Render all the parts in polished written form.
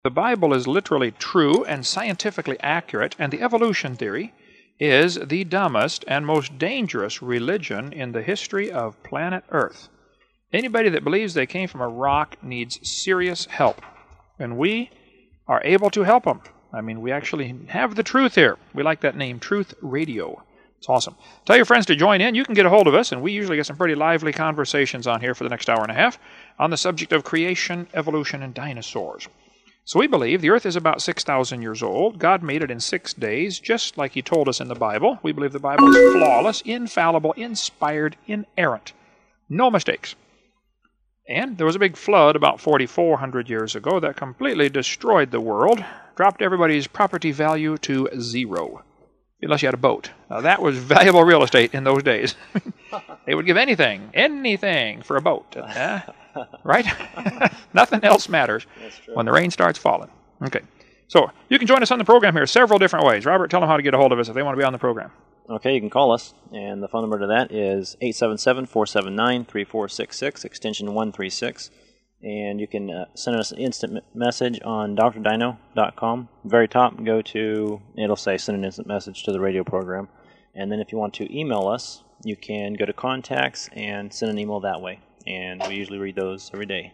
The Bible is literally true and scientifically accurate, and the evolution theory is the dumbest and most dangerous religion in the history of planet Earth. Anybody that believes they came from a rock needs serious help, and we are able to help them. I mean, we actually have the truth here. We like that name, Truth Radio. It's awesome. Tell your friends to join in. You can get a hold of us, and we usually get some pretty lively conversations on here for the next hour and a half on the subject of creation, evolution, and dinosaurs. So we believe the Earth is about 6,000 years old. God made it in 6 days, just like He told us in the Bible. We believe the Bible is flawless, infallible, inspired, inerrant. No mistakes. And there was a big flood about 4,400 years ago that completely destroyed the world, dropped everybody's property value to zero. Unless you had a boat. Now, that was valuable real estate in those days. They would give anything for a boat. Right? Nothing else matters when the rain starts falling. Okay. So, you can join us on the program here several different ways. Robert, tell them how to get a hold of us if they want to be on the program. Okay, you can call us, and the phone number to that is 877-479-3466, extension 136. And you can send us an instant message on drdino.com. Very top, go to, it'll say send an instant message to the radio program. And then if you want to email us, you can go to contacts and send an email that way. And we usually read those every day.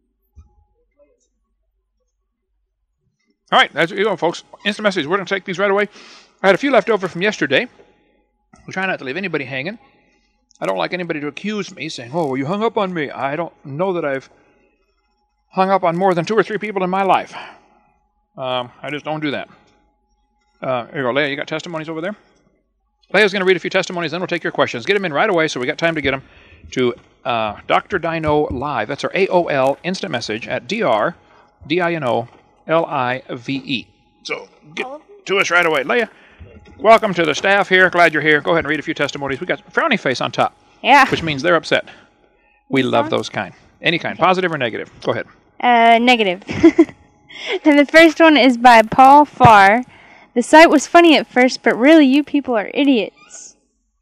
All right, that's you go, folks. Instant message. We're going to take these right away. I had a few left over from yesterday. We'll try not to leave anybody hanging. I don't like anybody to accuse me, saying, oh, well, you hung up on me. I don't know that I've hung up on more than 2 or 3 people in my life. I just don't do that. Here you go, Leah. You got testimonies over there? Leah's going to read a few testimonies, then we'll take your questions. Get them in right away so we got time to get them to Dr. Dino Live. That's our AOL instant message at DRDINOLIVE. So get to us right away. Leah, welcome to the staff here. Glad you're here. Go ahead and read a few testimonies. We got frowny face on top. Yeah. Which means they're upset. We love those kind. Any kind, positive or negative. Go ahead. Negative. And the first one is by Paul Farr. The site was funny at first, but really you people are idiots.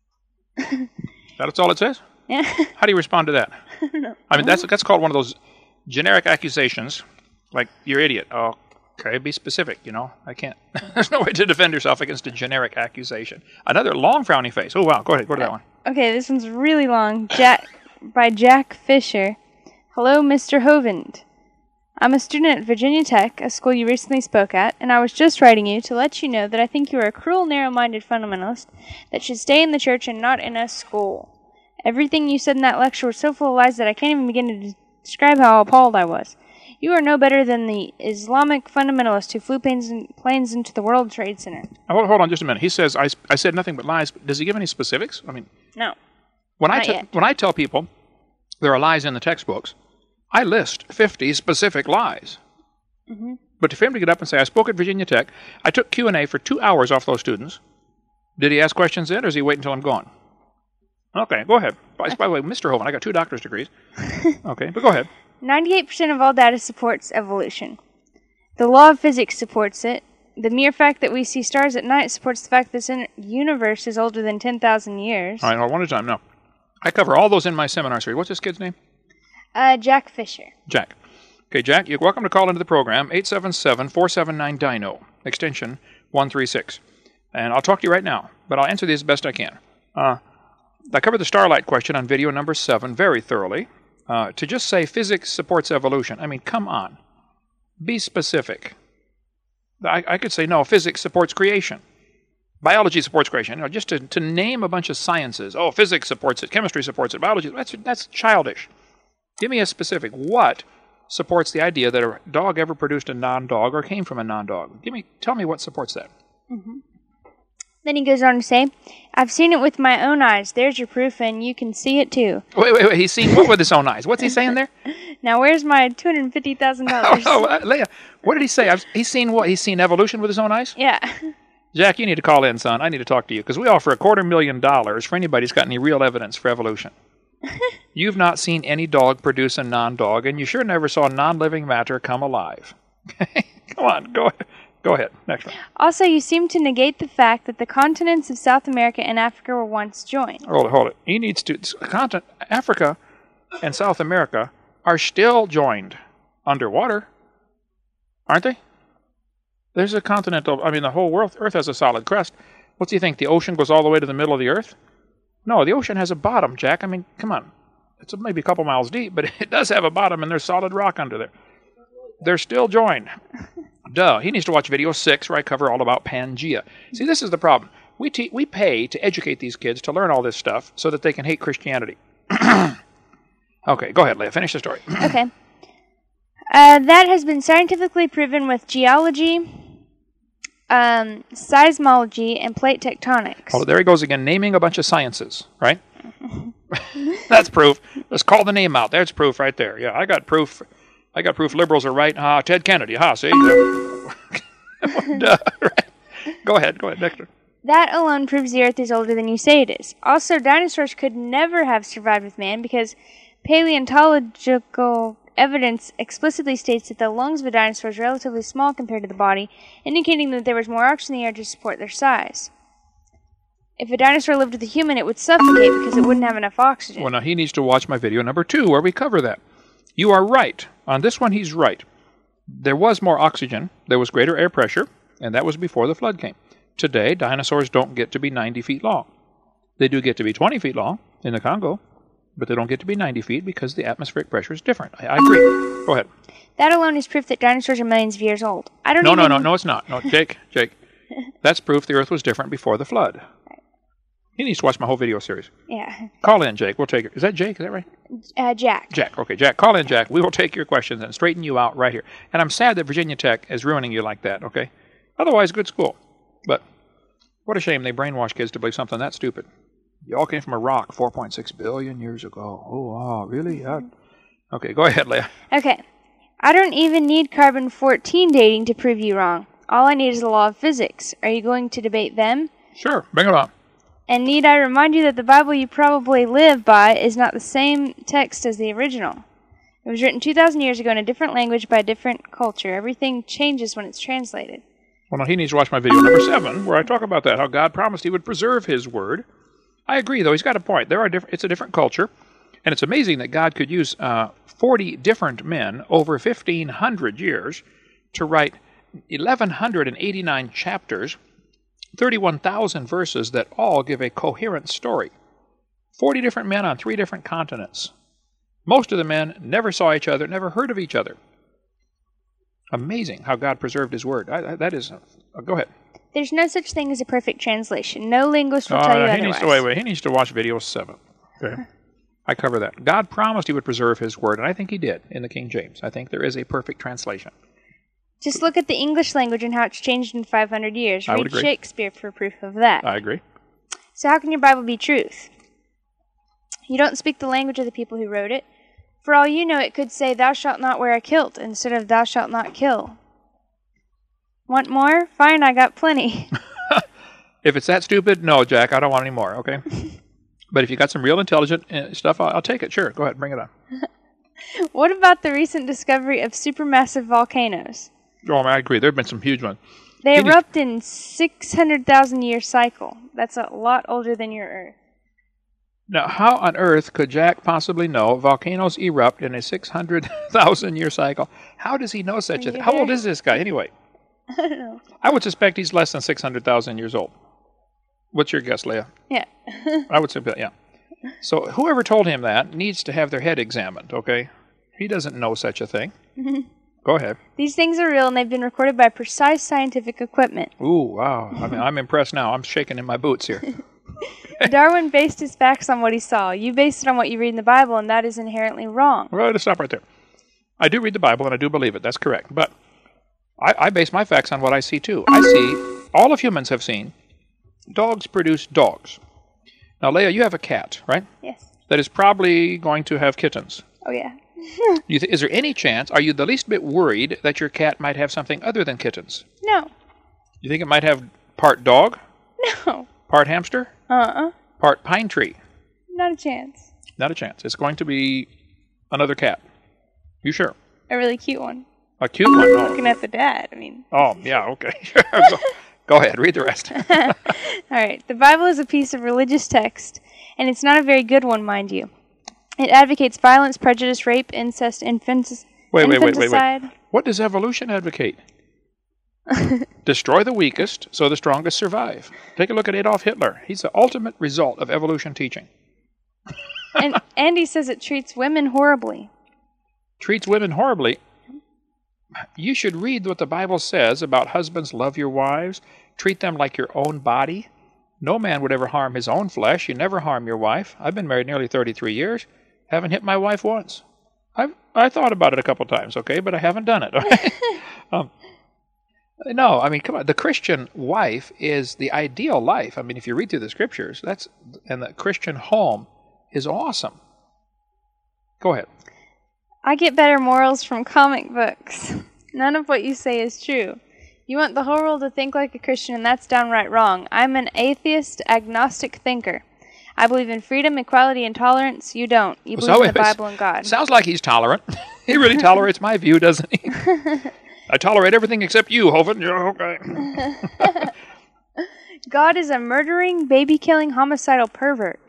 That's all it says? Yeah. How do you respond to that? I don't know. I mean, that's called one of those generic accusations, like, you're idiot. Oh, okay, be specific, you know. I can't. There's no way to defend yourself against a generic accusation. Another long frowny face. Oh, wow. Go ahead. Go to that one. Okay, this one's really long. By Jack Fisher. Hello, Mr. Hovind. I'm a student at Virginia Tech, a school you recently spoke at, and I was just writing you to let you know that I think you are a cruel, narrow-minded fundamentalist that should stay in the church and not in a school. Everything you said in that lecture was so full of lies that I can't even begin to describe how appalled I was. You are no better than the Islamic fundamentalist who flew planes into the World Trade Center. Hold on just a minute. He says, I said nothing but lies. Does he give any specifics? I mean, No. When I tell people there are lies in the textbooks, I list 50 specific lies. Mm-hmm. But for him to get up and say, I spoke at Virginia Tech, I took Q&A for 2 hours off those students. Did he ask questions then, or does he wait until I'm gone? Okay, go ahead. By the way, Mr. Hovind, I got 2 doctor's degrees. Okay, but go ahead. 98% of all data supports evolution. The law of physics supports it. The mere fact that we see stars at night supports the fact that this universe is older than 10,000 years. All right, one at a time. No. I cover all those in my seminar series. What's this kid's name? Jack Fisher. Jack. Okay, Jack, you're welcome to call into the program, 877-479-DINO, extension 136. And I'll talk to you right now, but I'll answer these as best I can. I covered the starlight question on video number 7 very thoroughly. To just say physics supports evolution, I mean, come on. Be specific. I could say, no, physics supports creation. Biology supports creation. You know, just to name a bunch of sciences. Oh, physics supports it, chemistry supports it, biology, that's childish. Give me a specific. What supports the idea that a dog ever produced a non-dog or came from a non-dog? Tell me what supports that. Mm-hmm. Then he goes on to say, I've seen it with my own eyes. There's your proof, and you can see it too. Wait. He's seen what with his own eyes? What's he saying there? Now, where's my $250,000? Leah, what did he say? He's seen what? He's seen evolution with his own eyes? Yeah. Jack, you need to call in, son. I need to talk to you, because we offer $250,000 for anybody who's got any real evidence for evolution. You've not seen any dog produce a non-dog, and you sure never saw non-living matter come alive. Come on, go ahead. Next one. Also, you seem to negate the fact that the continents of South America and Africa were once joined. Hold it. He needs to... Africa and South America are still joined underwater. aren't they? There's a continental, I mean, the whole world, Earth has a solid crust. What do you think, the ocean goes all the way to the middle of the Earth? No, the ocean has a bottom, Jack. I mean, come on. It's maybe a couple miles deep, but it does have a bottom, and there's solid rock under there. They're still joined. Duh. He needs to watch video 6 where I cover all about Pangea. See, this is the problem. We pay to educate these kids to learn all this stuff so that they can hate Christianity. Okay, go ahead, Leah. Finish the story. Okay. That has been scientifically proven with geology, seismology, and plate tectonics. Oh, there he goes again, naming a bunch of sciences, right? That's proof. Let's call the name out. There's proof right there. Yeah, I got proof. Liberals are right. Ted Kennedy. See? Duh, right. Go ahead, Victor. That alone proves the Earth is older than you say it is. Also, dinosaurs could never have survived with man because paleontological evidence explicitly states that the lungs of a dinosaur is relatively small compared to the body, indicating that there was more oxygen in the air to support their size. If a dinosaur lived with a human, it would suffocate because it wouldn't have enough oxygen. Well, now he needs to watch my video number 2 where we cover that. You are right. On this one, he's right. There was more oxygen, there was greater air pressure, and that was before the flood came. Today, dinosaurs don't get to be 90 feet long. They do get to be 20 feet long in the Congo, but they don't get to be 90 feet because the atmospheric pressure is different. I agree. Go ahead. That alone is proof that dinosaurs are millions of years old. No, it's not. No, Jake. That's proof the Earth was different before the flood. He needs to watch my whole video series. Yeah. Call in, Jake. We'll take it. Is that Jake? Is that right? Jack. Jack. Okay, Jack. Call in, Jack. We will take your questions and straighten you out right here. And I'm sad that Virginia Tech is ruining you like that, okay? Otherwise, good school. But what a shame they brainwash kids to believe something that stupid. You all came from a rock 4.6 billion years ago. Oh, wow. Really? Okay, go ahead, Leah. Okay. I don't even need carbon-14 dating to prove you wrong. All I need is the law of physics. Are you going to debate them? Sure. Bring it on. And need I remind you that the Bible you probably live by is not the same text as the original. It was written 2,000 years ago in a different language by a different culture. Everything changes when it's translated. Well, now he needs to watch my video number 7, where I talk about that, how God promised he would preserve his word. I agree, though. He's got a point. It's a different culture, and it's amazing that God could use 40 different men over 1,500 years to write 1,189 chapters, 31,000 verses that all give a coherent story. 40 different men on 3 different continents. Most of the men never saw each other, never heard of each other. Amazing how God preserved his word. Go ahead. There's no such thing as a perfect translation. No linguist will tell you otherwise. He needs to watch video 7. Okay. I cover that. God promised he would preserve his word, and I think he did in the King James. I think there is a perfect translation. Just look at the English language and how it's changed in 500 years. I would Read agree. Shakespeare for proof of that. I agree. So how can your Bible be truth? You don't speak the language of the people who wrote it. For all you know, it could say, "Thou shalt not wear a kilt," instead of "Thou shalt not kill." Want more? Fine, I got plenty. If it's that stupid, no, Jack, I don't want any more, okay? But if you got some real intelligent stuff, I'll take it. Sure, go ahead, bring it on. What about the recent discovery of supermassive volcanoes? Oh, I agree. There have been some huge ones. They erupt in 600,000 year cycle. That's a lot older than your Earth. Now, how on earth could Jack possibly know volcanoes erupt in a 600,000 year cycle? How does he know such a thing? How old is this guy anyway? I don't know. I would suspect he's less than 600,000 years old. What's your guess, Leah? Yeah. I would say, yeah. So whoever told him that needs to have their head examined, okay? He doesn't know such a thing. Go ahead. These things are real, and they've been recorded by precise scientific equipment. Ooh, wow. I mean, I'm impressed now. I'm shaking in my boots here. Darwin based his facts on what he saw. You based it on what you read in the Bible, and that is inherently wrong. Well, let's stop right there. I do read the Bible, and I do believe it. That's correct. But I base my facts on what I see, too. I see, all of humans have seen, dogs produce dogs. Now, Leah, you have a cat, right? Yes. That is probably going to have kittens. Oh, yeah. Is there any chance, are you the least bit worried that your cat might have something other than kittens? No. You think it might have part dog? No. Part hamster? Part pine tree? Not a chance. Not a chance. It's going to be another cat. You sure? A really cute one. A cute one? Oh. Looking at the dad, I mean. Oh, yeah, okay. Go ahead, read the rest. All right. The Bible is a piece of religious text, and it's not a very good one, mind you. It advocates violence, prejudice, rape, incest, Wait. infanticide. What does evolution advocate? Destroy the weakest so the strongest survive. Take a look at Adolf Hitler. He's the ultimate result of evolution teaching. And Andy says it treats women horribly. Treats women horribly. You should read what the Bible says about husbands. Love your wives. Treat them like your own body. No man would ever harm his own flesh. You never harm your wife. I've been married nearly 33 years. Haven't hit my wife once. I thought about it a couple times, okay, but I haven't done it. Okay? No, I mean, come on. The Christian wife is the ideal life. I mean, if you read through the scriptures, and the Christian home is awesome. Go ahead. I get better morals from comic books. None of what you say is true. You want the whole world to think like a Christian, and that's downright wrong. I'm an atheist, agnostic thinker. I believe in freedom, equality, and tolerance. You don't. You believe in the Bible and God. Sounds like he's tolerant. He really tolerates my view, doesn't he? I tolerate everything except you, Hovind. You're okay. God is a murdering, baby-killing, homicidal pervert.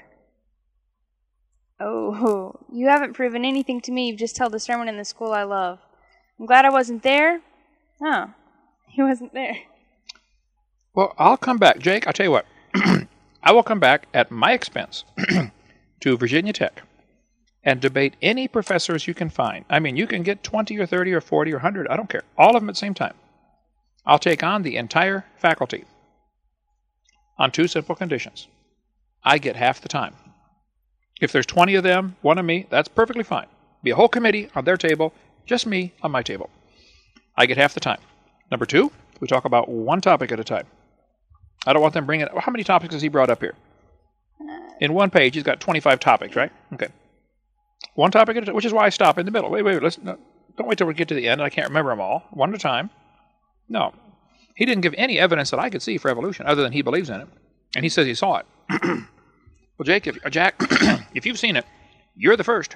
Oh, you haven't proven anything to me. You've just held a sermon in the school I love. I'm glad I wasn't there. Oh, he wasn't there. Well, I'll come back. Jake, I'll tell you what. I will come back at my expense to Virginia Tech and debate any professors you can find. I mean, you can get 20 or 30 or 40 or 100. I don't care. All of them at the same time. I'll take on the entire faculty on two simple conditions. I get half the time. If there's 20 of them, one of me, that's perfectly fine. Be a whole committee on their table, just me on my table. I get half the time. Number two, we talk about one topic at a time. I don't want them bringing... How many topics has he brought up here? In one page, he's got 25 topics, right? Okay. One topic at a time, which is why I stop in the middle. Wait. Don't wait till we get to the end. I can't remember them all. One at a time. No. He didn't give any evidence that I could see for evolution other than he believes in it. And he says he saw it. Well, Jack, if you've seen it, you're the first.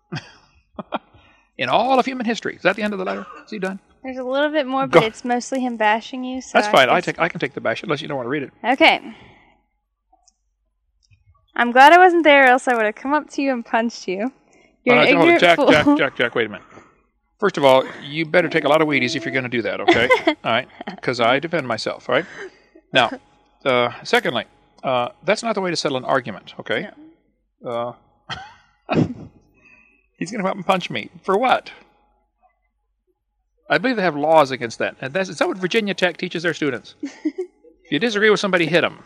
In all of human history. Is that the end of the letter? Is he done? There's a little bit more, but it's mostly him bashing you. So that's fine. I can take the bash unless you don't want to read it. Okay. I'm glad I wasn't there, or else I would have come up to you and punched you. You're an ignorant fool. Jack, wait a minute. First of all, you better take a lot of Wheaties if you're going to do that, okay? All right? Because I defend myself, all right? Now, secondly, that's not the way to settle an argument, okay? No. He's going to come up and punch me. For what? I believe they have laws against that. And is that what Virginia Tech teaches their students? If you disagree with somebody, hit them.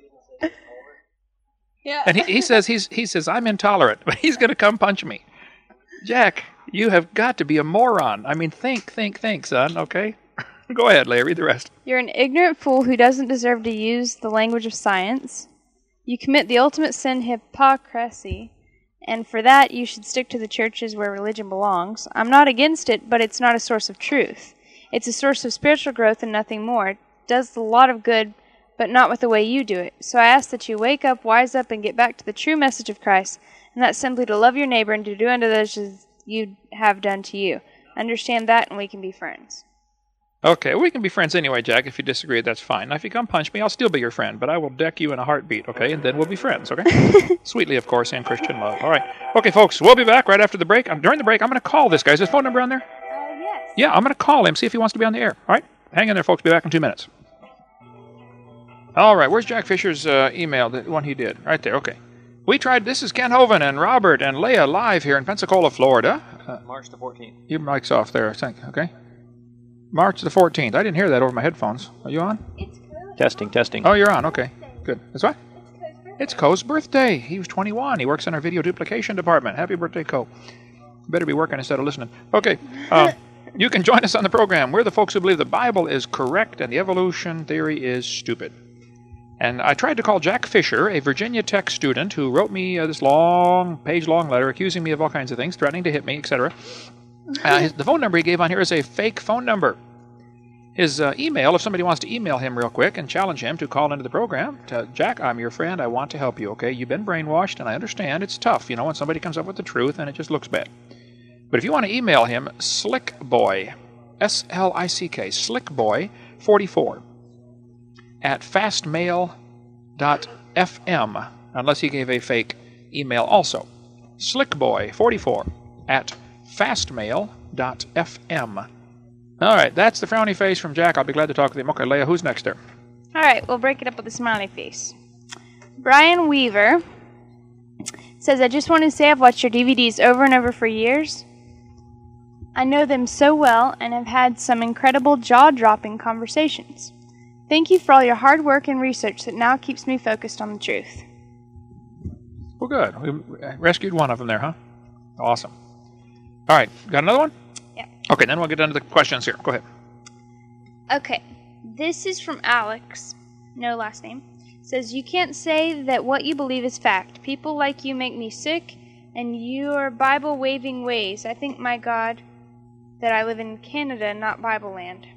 Yeah. And he says I'm intolerant, but he's going to come punch me. Jack, you have got to be a moron. I mean, think, son, okay? Go ahead, Leah, read the rest. You're an ignorant fool who doesn't deserve to use the language of science. You commit the ultimate sin, hypocrisy, and for that you should stick to the churches where religion belongs. I'm not against it, but it's not a source of truth. It's a source of spiritual growth and nothing more. It does a lot of good, but not with the way you do it. So I ask that you wake up, wise up, and get back to the true message of Christ, and that's simply to love your neighbor and to do unto others as you have done to you. Understand that, and we can be friends. Okay, we can be friends anyway, Jack. If you disagree, that's fine. Now, if you come punch me, I'll still be your friend, but I will deck you in a heartbeat, okay? And then we'll be friends, okay? Sweetly, of course, in Christian love. All right. Okay, folks, we'll be back right after the break. During the break, I'm going to call this guy. Is his phone number on there? Yes. Yeah, I'm going to call him, see if he wants to be on the air. All right? Hang in there, folks. Be back in 2 minutes. All right, where's Jack Fisher's email, the one he did? Right there, okay. We tried, this is Ken Hovind and Robert and Leah live here in Pensacola, Florida. March the 14th. Your mic's off there, I think, okay? March the 14th. I didn't hear that over my headphones. Are you on? Testing. Oh, you're on, okay. Good. That's what? It's Co's birthday. He was 21. He works in our video duplication department. Happy birthday, Co. Better be working instead of listening. Okay. You can join us on the program. We're the folks who believe the Bible is correct and the evolution theory is stupid. And I tried to call Jack Fisher, a Virginia Tech student who wrote me this page-long letter accusing me of all kinds of things, threatening to hit me, etc. The phone number he gave on here is a fake phone number. His email, if somebody wants to email him real quick and challenge him to call into the program, Jack, I'm your friend, I want to help you, okay? You've been brainwashed, and I understand it's tough, when somebody comes up with the truth and it just looks bad. But if you want to email him, slickboy, S-L-I-C-K, slickboy44, at fastmail.fm, unless he gave a fake email also. Slickboy44 at fastmail.fm. All right, that's the frowny face from Jack. I'll be glad to talk with him. Okay, Leah, who's next there? All right, we'll break it up with a smiley face. Brian Weaver says, I just want to say I've watched your DVDs over and over for years. I know them so well and have had some incredible jaw-dropping conversations. Thank you for all your hard work and research that now keeps me focused on the truth. Well, good. We rescued one of them there, huh? Awesome. All right, got another one? Yeah. Okay, then we'll get into the questions here. Go ahead. Okay, this is from Alex, no last name. Says, you can't say that what you believe is fact. People like you make me sick, and your Bible-waving ways. I thank my God that I live in Canada, not Bible land.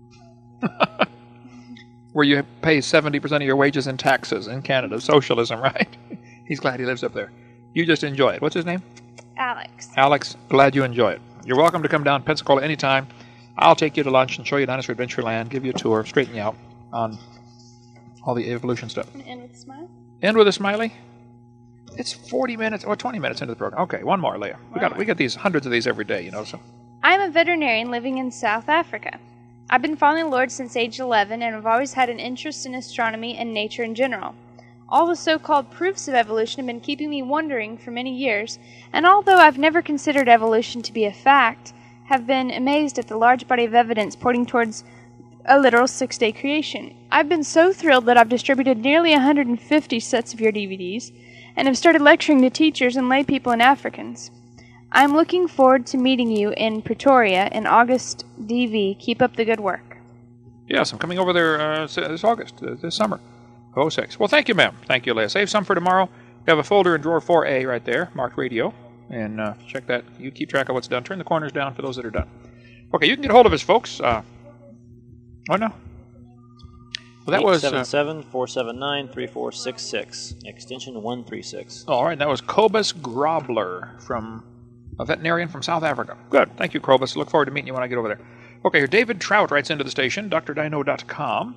Where you pay 70% of your wages in taxes in Canada. Socialism, right? He's glad he lives up there. You just enjoy it. What's his name? Alex. Alex, glad you enjoy it. You're welcome to come down to Pensacola anytime. I'll take you to lunch and show you Dinosaur Adventureland, give you a tour, straighten you out on all the evolution stuff. End with a smile? End with a smiley? It's 40 minutes or 20 minutes into the program. Okay, one more, Leah. We got these hundreds of these every day, you know. So I'm a veterinarian living in South Africa. I've been following the Lord since age 11 and have always had an interest in astronomy and nature in general. All the so-called proofs of evolution have been keeping me wondering for many years, and although I've never considered evolution to be a fact, have been amazed at the large body of evidence pointing towards a literal 6-day creation. I've been so thrilled that I've distributed nearly 150 sets of your DVDs and have started lecturing to teachers and lay people and Africans. I'm looking forward to meeting you in Pretoria in August, DV. Keep up the good work. yes, I'm coming over there this August, this summer of 06. Well, thank you, ma'am. Thank you, Leah. Save some for tomorrow. We have a folder in drawer 4A right there, marked radio. And check that. You keep track of what's done. Turn the corners down for those that are done. Okay, you can get a hold of us, folks. Oh, no. Well, that was 877-479-3466, extension 136. all right, that was Cobus Grobler, from a veterinarian from South Africa. Good. Thank you, Cobus. Look forward to meeting you when I get over there. Okay, here, David Trout writes into the station, drdino.com.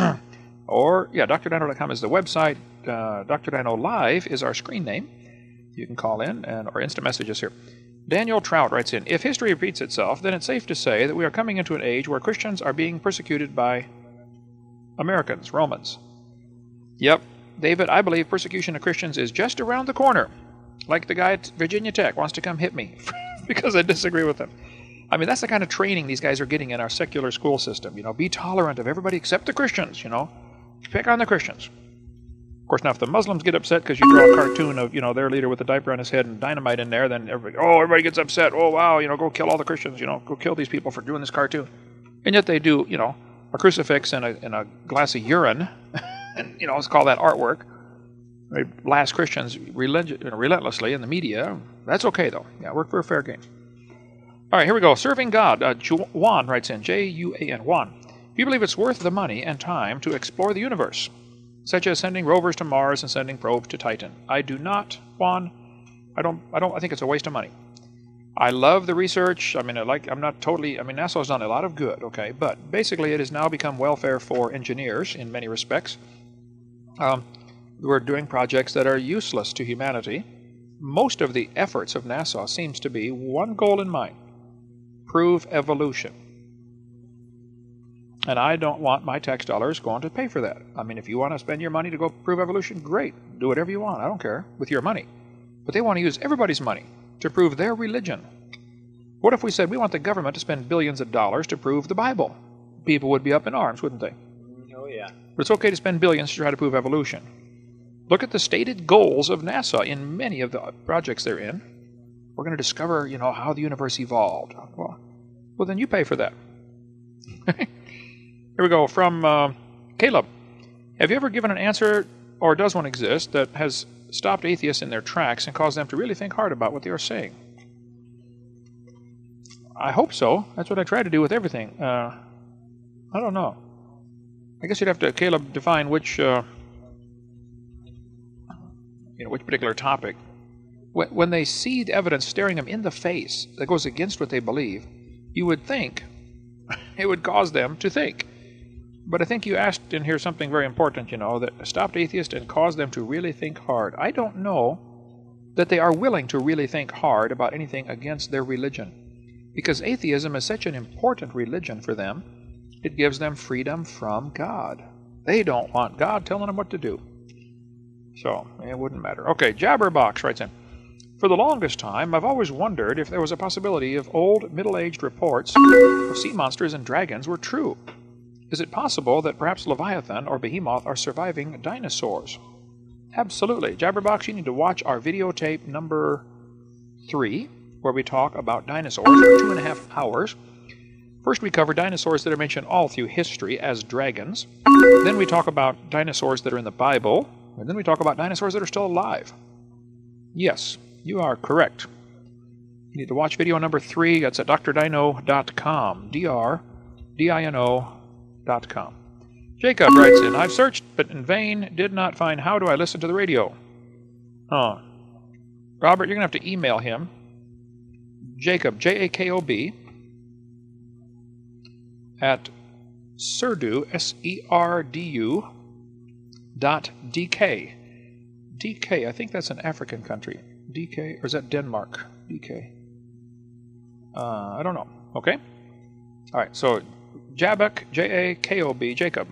drdino.com is the website. Dr. Dino Live is our screen name. You can call in or instant message us here. Daniel Trout writes in, if history repeats itself, then it's safe to say that we are coming into an age where Christians are being persecuted by Americans, Romans. Yep, David, I believe persecution of Christians is just around the corner. Like the guy at Virginia Tech wants to come hit me because I disagree with him. I mean, that's the kind of training these guys are getting in our secular school system. You know, be tolerant of everybody except the Christians, you know. Pick on the Christians. Of course, now if the Muslims get upset because you draw a cartoon of, their leader with a diaper on his head and dynamite in there, then everybody gets upset. Oh, wow, go kill all the Christians, go kill these people for doing this cartoon. And yet they do, a crucifix and a glass of urine, and, let's call that artwork. They blast Christians relentlessly in the media. That's okay, though. Yeah, work for a fair game. All right, here we go. Serving God. Juan writes in, Juan. Juan. Do you believe it's worth the money and time to explore the universe, such as sending rovers to Mars and sending probes to Titan? I do not, Juan. I think it's a waste of money. I love the research. NASA's done a lot of good, okay, but basically it has now become welfare for engineers in many respects. We're doing projects that are useless to humanity. Most of the efforts of NASA seems to be one goal in mind: prove evolution. And I don't want my tax dollars going to pay for that. I mean, if you want to spend your money to go prove evolution, great. Do whatever you want. I don't care. With your money. But they want to use everybody's money to prove their religion. What if we said we want the government to spend billions of dollars to prove the Bible? People would be up in arms, wouldn't they? Oh, yeah. But it's okay to spend billions to try to prove evolution. Look at the stated goals of NASA in many of the projects they're in. We're going to discover, how the universe evolved. Well, then you pay for that. Here we go, from Caleb. Have you ever given an answer, or does one exist, that has stopped atheists in their tracks and caused them to really think hard about what they are saying? I hope so. That's what I try to do with everything. I don't know. I guess you'd have to, Caleb, define which particular topic. When they see the evidence staring them in the face that goes against what they believe, you would think it would cause them to think. But I think you asked in here something very important, that stopped atheists and caused them to really think hard. I don't know that they are willing to really think hard about anything against their religion. Because atheism is such an important religion for them, it gives them freedom from God. They don't want God telling them what to do. So, it wouldn't matter. Okay, Jabberbox writes in, for the longest time, I've always wondered if there was a possibility of old, middle-aged reports of sea monsters and dragons were true. Is it possible that perhaps Leviathan or Behemoth are surviving dinosaurs? Absolutely. Jabberbox, you need to watch our videotape number 3, where we talk about dinosaurs for 2.5 hours. First, we cover dinosaurs that are mentioned all through history as dragons. Then we talk about dinosaurs that are in the Bible. And then we talk about dinosaurs that are still alive. Yes, you are correct. You need to watch video number 3. That's at drdino.com. DRDINO.com. Jacob writes in, I've searched, but in vain, did not find how do I listen to the radio. Oh. Robert, you're going to have to email him. Jacob, Jakob, at Serdu, SERDU, .dk. DK, I think that's an African country. DK, or is that Denmark? DK. I don't know. Okay? All right, so Jabek, Jakob, Jacob,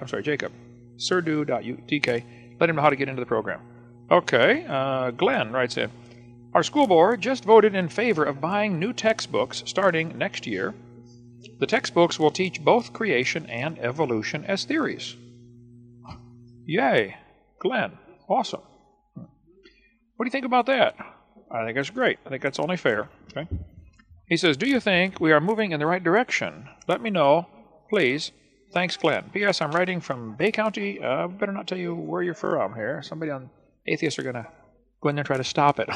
Serdu.dk. Let him know how to get into the program. Okay, Glenn writes in, our school board just voted in favor of buying new textbooks starting next year. The textbooks will teach both creation and evolution as theories. Yay, Glenn, awesome. What do you think about that? I think that's great. I think that's only fair. Okay. He says, do you think we are moving in the right direction? Let me know, please. Thanks, Glenn. P.S. I'm writing from Bay County. Better not tell you where you're from here. Somebody on Atheists are going to go in there and try to stop it.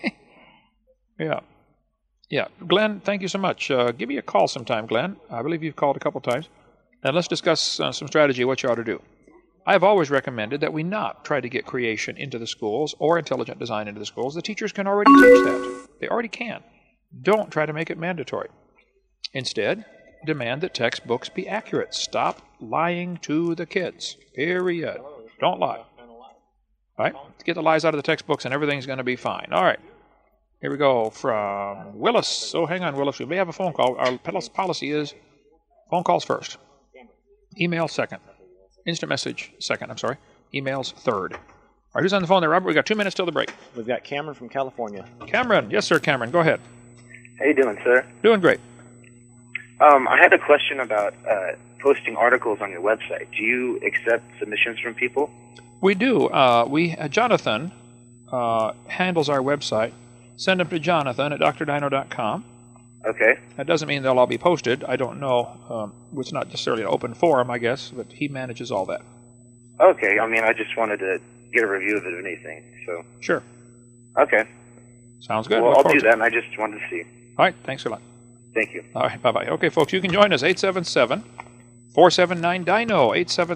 Yeah. Yeah. Glenn, thank you so much. Give me a call sometime, Glenn. I believe you've called a couple times. And let's discuss some strategy, what you ought to do. I have always recommended that we not try to get creation into the schools or intelligent design into the schools. The teachers can already teach that. They already can. Don't try to make it mandatory. Instead, demand that textbooks be accurate. Stop lying to the kids. Period. Don't lie. All right? Get the lies out of the textbooks and everything's going to be fine. All right. Here we go from Willis. Oh, hang on, Willis. We may have a phone call. Our policy is phone calls first. Email second. Instant message second, I'm sorry. Emails third. All right, who's on the phone there, Robert? We've got 2 minutes till the break. We've got Cameron from California. Cameron. Yes, sir, Cameron. Go ahead. How you doing, sir? Doing great. I had a question about posting articles on your website. Do you accept submissions from people? We do. Jonathan handles our website. Send them to Jonathan at drdino.com. Okay. That doesn't mean they'll all be posted. I don't know. It's not necessarily an open forum, I guess, but he manages all that. Okay. I mean, I just wanted to get a review of it or anything. So. Sure. Okay. Sounds good. Well, I'll do that, and I just wanted to see. All right. Thanks a lot. Thank you. All right. Bye-bye. Okay, folks, you can join us, 877-479-DINO,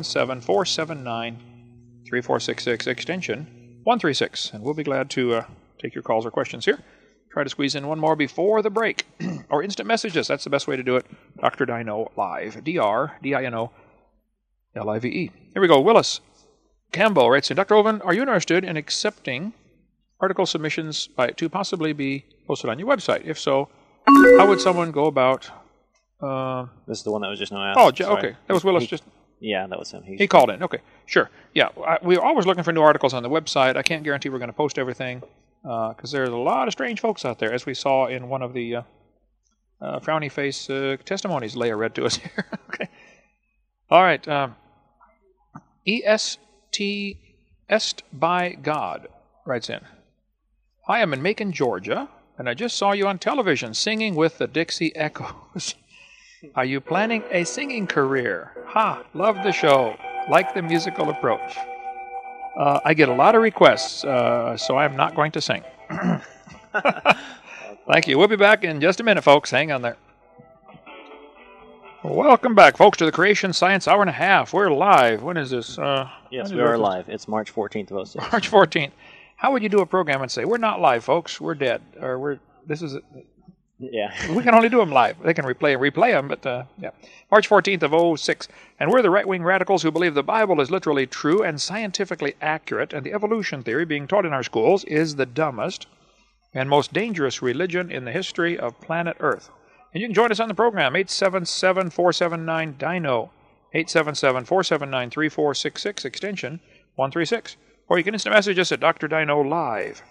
877-479-3466, extension 136, and we'll be glad to take your calls or questions here. Try to squeeze in one more before the break. Or instant messages. That's the best way to do it. Dr. Dino Live. D-R-D-I-N-O-L-I-V-E. Here we go. Willis Campbell writes in, Dr. Oven, are you interested in accepting article submissions to possibly be posted on your website? If so, how would someone go about... This is the one that was just now asked. Oh, okay. That was Willis just... Yeah, that was him. He called in. Okay, sure. Yeah, we're always looking for new articles on the website. I can't guarantee we're going to post everything because there's a lot of strange folks out there, as we saw in one of the frowny face testimonies Leah read to us here. Okay. All right. E.S.T. Est by God writes in, I am in Macon, Georgia, and I just saw you on television singing with the Dixie Echoes. Are you planning a singing career? Ha! Love the show. Like the musical approach. I get a lot of requests, so I'm not going to sing. Thank you. We'll be back in just a minute, folks. Hang on there. Welcome back, folks, to the Creation Science Hour and a Half. We're live. When is this? Yes, we are live. It's March 14th of 06. March 14th. How would you do a program and say, we're not live, folks. We're dead. Or Yeah. We can only do them live. They can replay them, but yeah. March 14th of 06. And we're the right-wing radicals who believe the Bible is literally true and scientifically accurate, and the evolution theory being taught in our schools is the dumbest and most dangerous religion in the history of planet Earth. And you can join us on the program, 877-479-DINO, 877-479-3466, extension 136. Or you can instant message us at Dr. Dino Live,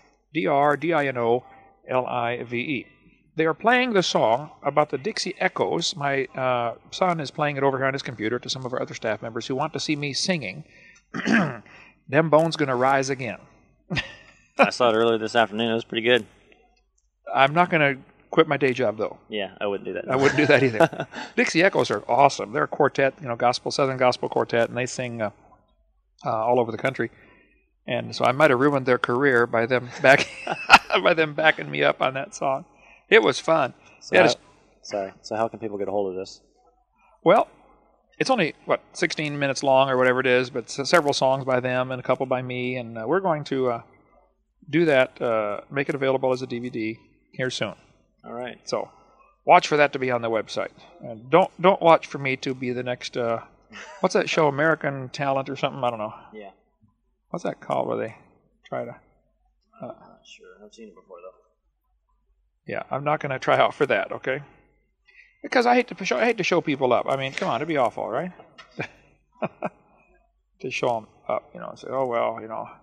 DRDINO They are playing the song about the Dixie Echoes. My son is playing it over here on his computer to some of our other staff members who want to see me singing. Them bones gonna rise again. I saw it earlier this afternoon. It was pretty good. I'm not going to quit my day job, though. Yeah, I wouldn't do that. I wouldn't do that either. Dixie Echoes are awesome. They're a quartet, Southern gospel quartet, and they sing all over the country. And so I might have ruined their career by them backing me up on that song. It was fun. So how can people get a hold of this? Well, it's only, 16 minutes long or whatever it is, but several songs by them and a couple by me, and we're going to do that, make it available as a DVD here soon. All right. So watch for that to be on the website. And don't watch for me to be the next, what's that show, American Talent or something? I don't know. Yeah. What's that called where they try to... I'm not sure. I've seen it before, though. Yeah, I'm not going to try out for that, okay? Because I hate to show people up. I mean, come on, it'd be awful, right? To show them up, say, oh, well,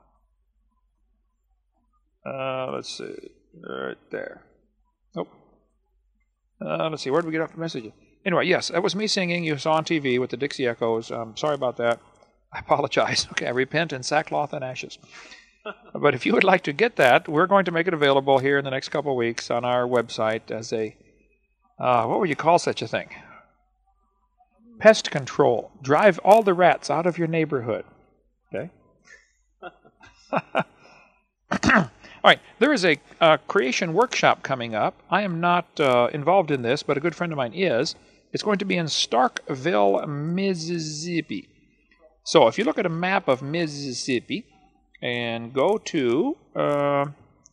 let's see, right there. Nope. Let's see, where did we get off the message? Anyway, yes, that was me singing. You saw on TV with the Dixie Echoes. Sorry about that. I apologize. Okay, I repent in sackcloth and ashes. But if you would like to get that, we're going to make it available here in the next couple of weeks on our website as a, what would you call such a thing? Pest control. Drive all the rats out of your neighborhood. Okay? All right, there is a creation workshop coming up. I am not involved in this, but a good friend of mine is. It's going to be in Starkville, Mississippi. So if you look at a map of Mississippi and go to the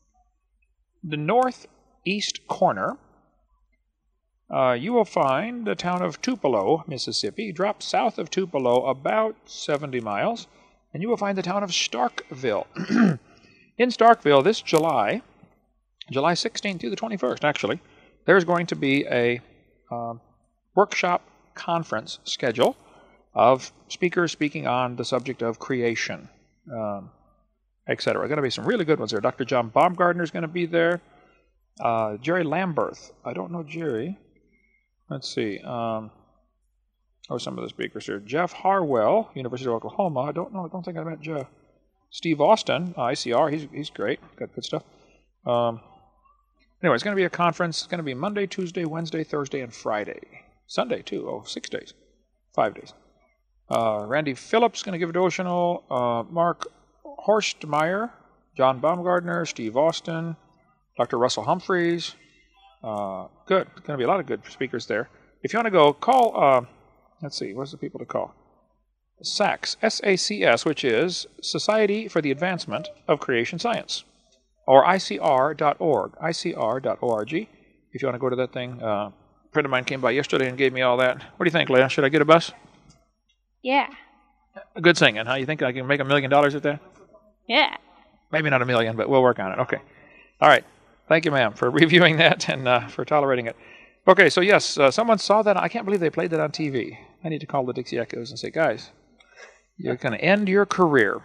northeast corner, you will find the town of Tupelo, Mississippi. Drop south of Tupelo about 70 miles, and you will find the town of Starkville. In Starkville, this July 16th through the 21st, actually, there's going to be a workshop conference schedule of speakers speaking on the subject of creation, etc. There are going to be some really good ones there. Dr. John Baumgartner is going to be there. Jerry Lamberth. I don't know Jerry. Let's see. Some of the speakers here. Jeff Harwell, University of Oklahoma. I don't think I met Jeff. Steve Austin, ICR, he's great. Got good stuff. Anyway, it's going to be a conference. It's going to be Monday, Tuesday, Wednesday, Thursday, and Friday. Sunday, too. Oh, 6 days. 5 days. Randy Phillips is going to give a devotional. Mark Horstmeyer, John Baumgartner, Steve Austin, Dr. Russell Humphreys. Good. There's going to be a lot of good speakers there. If you want to go, call, let's see, what's the people to call? SACS, S-A-C-S, which is Society for the Advancement of Creation Science, or ICR.org, ICR.org. If you want to go to that thing. A friend of mine came by yesterday and gave me all that. What do you think, Leah? Should I get a bus? Yeah. Good singing, huh? You think I can make $1 million at that? Yeah. Maybe not $1 million, but we'll work on it. Okay. All right. Thank you, ma'am, for reviewing that and for tolerating it. Okay, so yes, someone saw that. I can't believe they played that on TV. I need to call the Dixie Echoes and say, guys, you're going to end your career.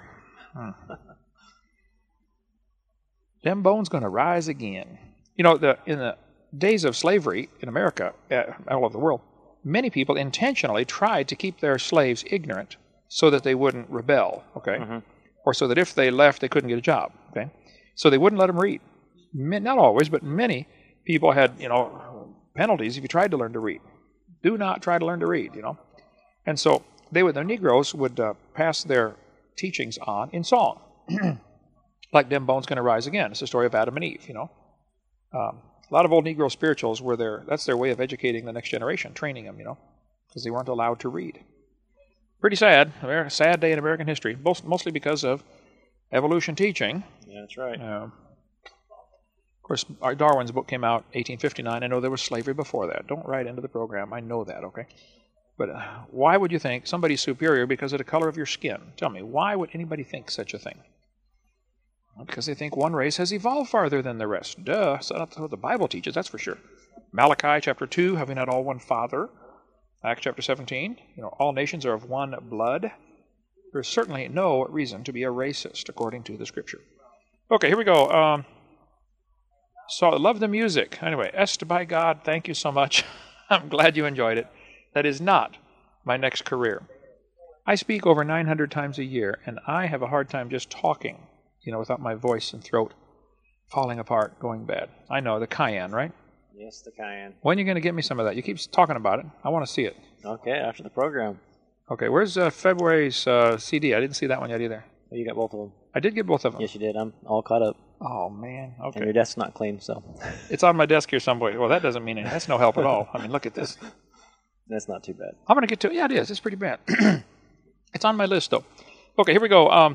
Them bones going to rise again. In the days of slavery in America, all over the world, many people intentionally tried to keep their slaves ignorant so that they wouldn't rebel, okay? Mm-hmm. Or so that if they left, they couldn't get a job, okay? So they wouldn't let them read. Not always, but many people had, penalties if you tried to learn to read. Do not try to learn to read, And so the Negroes would pass their teachings on in song. Like Them Bones Gonna Rise Again. It's the story of Adam and Eve, A lot of old Negro spirituals that's their way of educating the next generation, training them, because they weren't allowed to read. Pretty sad. A sad day in American history, mostly because of evolution teaching. Yeah, that's right. Of course, Darwin's book came out 1859. I know there was slavery before that. Don't write into the program. I know that, okay? But why would you think somebody's superior because of the color of your skin? Tell me, why would anybody think such a thing? Because they think one race has evolved farther than the rest. Duh, so that's what the Bible teaches, that's for sure. Malachi chapter 2, having had all one father. Acts chapter 17, all nations are of one blood. There's certainly no reason to be a racist, according to the Scripture. Okay, here we go. So, love the music. Anyway, Est by God, thank you so much. I'm glad you enjoyed it. That is not my next career. I speak over 900 times a year, and I have a hard time just talking, without my voice and throat falling apart, going bad. I know, the cayenne, right? Yes, the cayenne. When are you going to get me some of that? You keep talking about it. I want to see it. Okay, after the program. Okay, where's February's CD? I didn't see that one yet either. Oh, you got both of them. I did get both of them. Yes, you did. I'm all caught up. Oh, man. Okay. And your desk's not clean, so. It's on my desk here somewhere. Well, that doesn't mean anything. That's no help at all. I mean, look at this. That's not too bad. I'm going to get to it. Yeah, it is. It's pretty bad. It's on my list, though. Okay, here we go.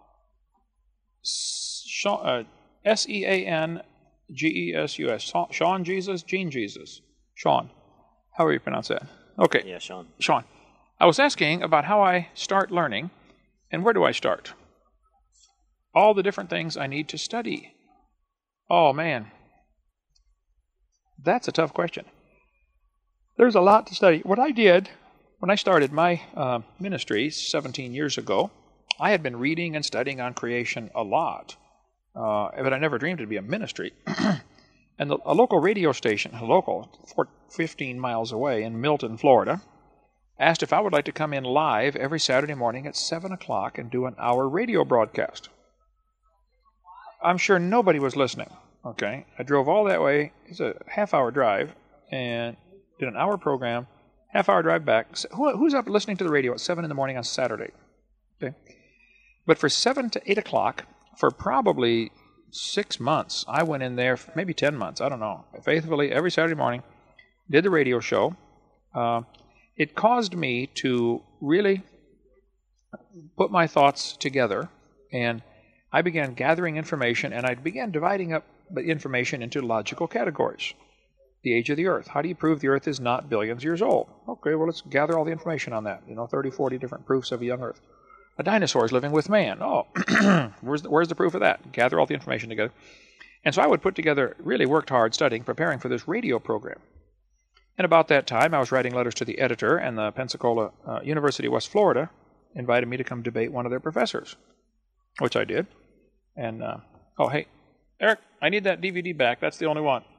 S-E-A-N-G-E-S-U-S. Sean Jesus, Gene Jesus. Sean. How do you pronounce that? Okay. Yeah, Sean. Sean. I was asking about how I start learning, and where do I start? All the different things I need to study. Oh, man. That's a tough question. There's a lot to study. What I did when I started my ministry 17 years ago, I had been reading and studying on creation a lot, but I never dreamed it'd be a ministry. And a local radio station, 15 miles away in Milton, Florida, asked if I would like to come in live every Saturday morning at 7 o'clock and do an hour radio broadcast. I'm sure nobody was listening, okay? I drove all that way. It's a half-hour drive, and did an hour program, half-hour drive back. Who's up listening to the radio at 7 in the morning on Saturday? Okay. But for 7 to 8 o'clock, for probably 6 months, I went in there, maybe 10 months, I don't know, faithfully every Saturday morning, did the radio show. It caused me to really put my thoughts together, and I began gathering information, and I began dividing up the information into logical categories. The age of the Earth. How do you prove the Earth is not billions of years old? Okay, well, let's gather all the information on that. 30, 40 different proofs of a young Earth. A dinosaur is living with man. Oh, where's the proof of that? Gather all the information together. And so I would put together, really worked hard studying, preparing for this radio program. And about that time, I was writing letters to the editor, and the Pensacola University of West Florida invited me to come debate one of their professors, which I did. And, oh, hey, Eric, I need that DVD back. That's the only one.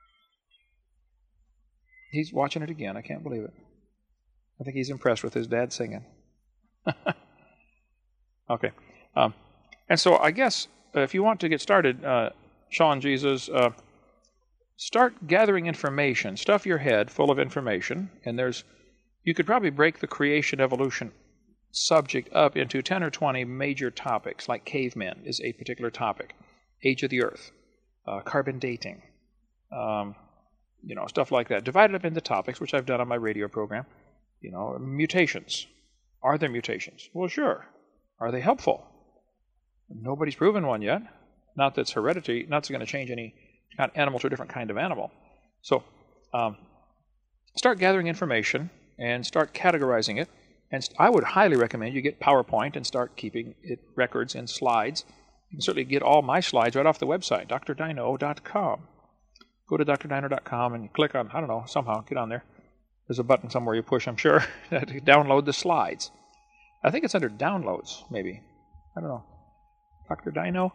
He's watching it again. I can't believe it. I think he's impressed with his dad singing. Okay. And so I guess if you want to get started, Sean Jesus, start gathering information. Stuff your head full of information. And you could probably break the creation evolution subject up into 10 or 20 major topics, like cavemen is a particular topic, age of the Earth, carbon dating, stuff like that. Divide it up into topics, which I've done on my radio program. Mutations. Are there mutations? Well, sure. Are they helpful? Nobody's proven one yet. Not that's heredity, not that's going to change any kind of animal to a different kind of animal. So start gathering information and start categorizing it. And I would highly recommend you get PowerPoint and start keeping records in slides. You can certainly get all my slides right off the website, drdino.com. Go to drdino.com and click on, I don't know, somehow get on there. There's a button somewhere you push, I'm sure, to download the slides. I think it's under downloads, maybe. I don't know. Dr. Dino.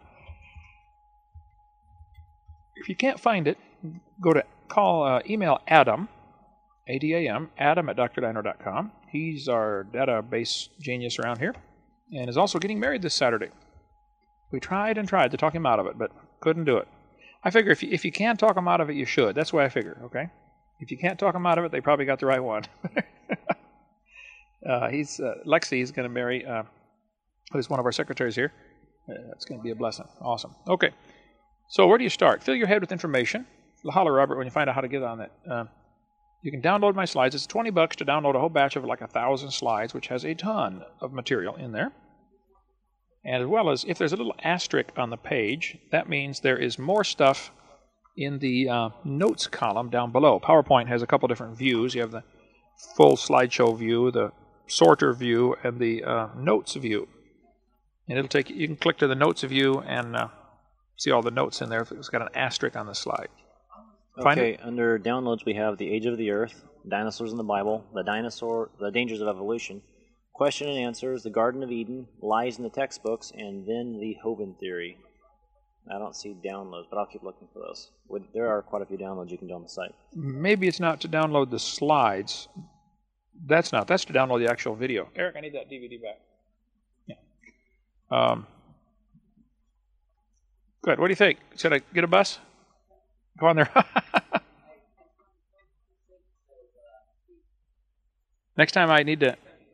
If you can't find it, email Adam, A-D-A-M, Adam at drdino.com. He's our database genius around here, and is also getting married this Saturday. We tried and tried to talk him out of it, but couldn't do it. I figure if you can talk him out of it, you should. That's what I figure, okay? If you can't talk him out of it, they probably got the right one. Lexi is going to marry, who's one of our secretaries here. That's going to be a blessing. Awesome. Okay. So where do you start? Fill your head with information. Holler, Robert, when you find out how to get on that. You can download my slides. It's $20 to download a whole batch of like 1,000 slides, which has a ton of material in there. And as well as, if there's a little asterisk on the page, that means there is more stuff in the notes column down below. PowerPoint has a couple different views. You have the full slideshow view, the sorter view, and the notes view. And it'll take you can click to the notes view and see all the notes in there. It's got an asterisk on the slide. Find Okay, it? under downloads we have The Age of the Earth, Dinosaurs in the Bible, The Dangers of Evolution, Question and Answers, The Garden of Eden, Lies in the Textbooks, and then The Hovind Theory. I don't see downloads, but I'll keep looking for those. There are quite a few downloads you can do on the site. Maybe it's not to download the slides. That's not. That's to download the actual video. Eric, I need that DVD back. Yeah. Good. What do you think? Should I get a bus? Go on there. Next time I need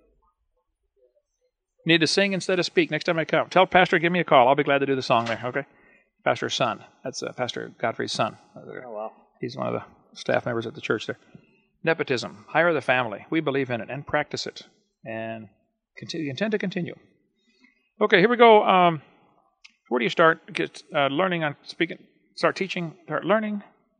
to sing instead of speak. Next time I come, tell Pastor give me a call. I'll be glad to do the song there. Okay. Pastor's son. That's Pastor Godfrey's son. Oh, wow. He's one of the staff members at the church there. Nepotism. Hire the family. We believe in it and practice it. And intend to continue. Okay, here we go. Where do you start? Get learning on speaking. Start teaching. Start learning.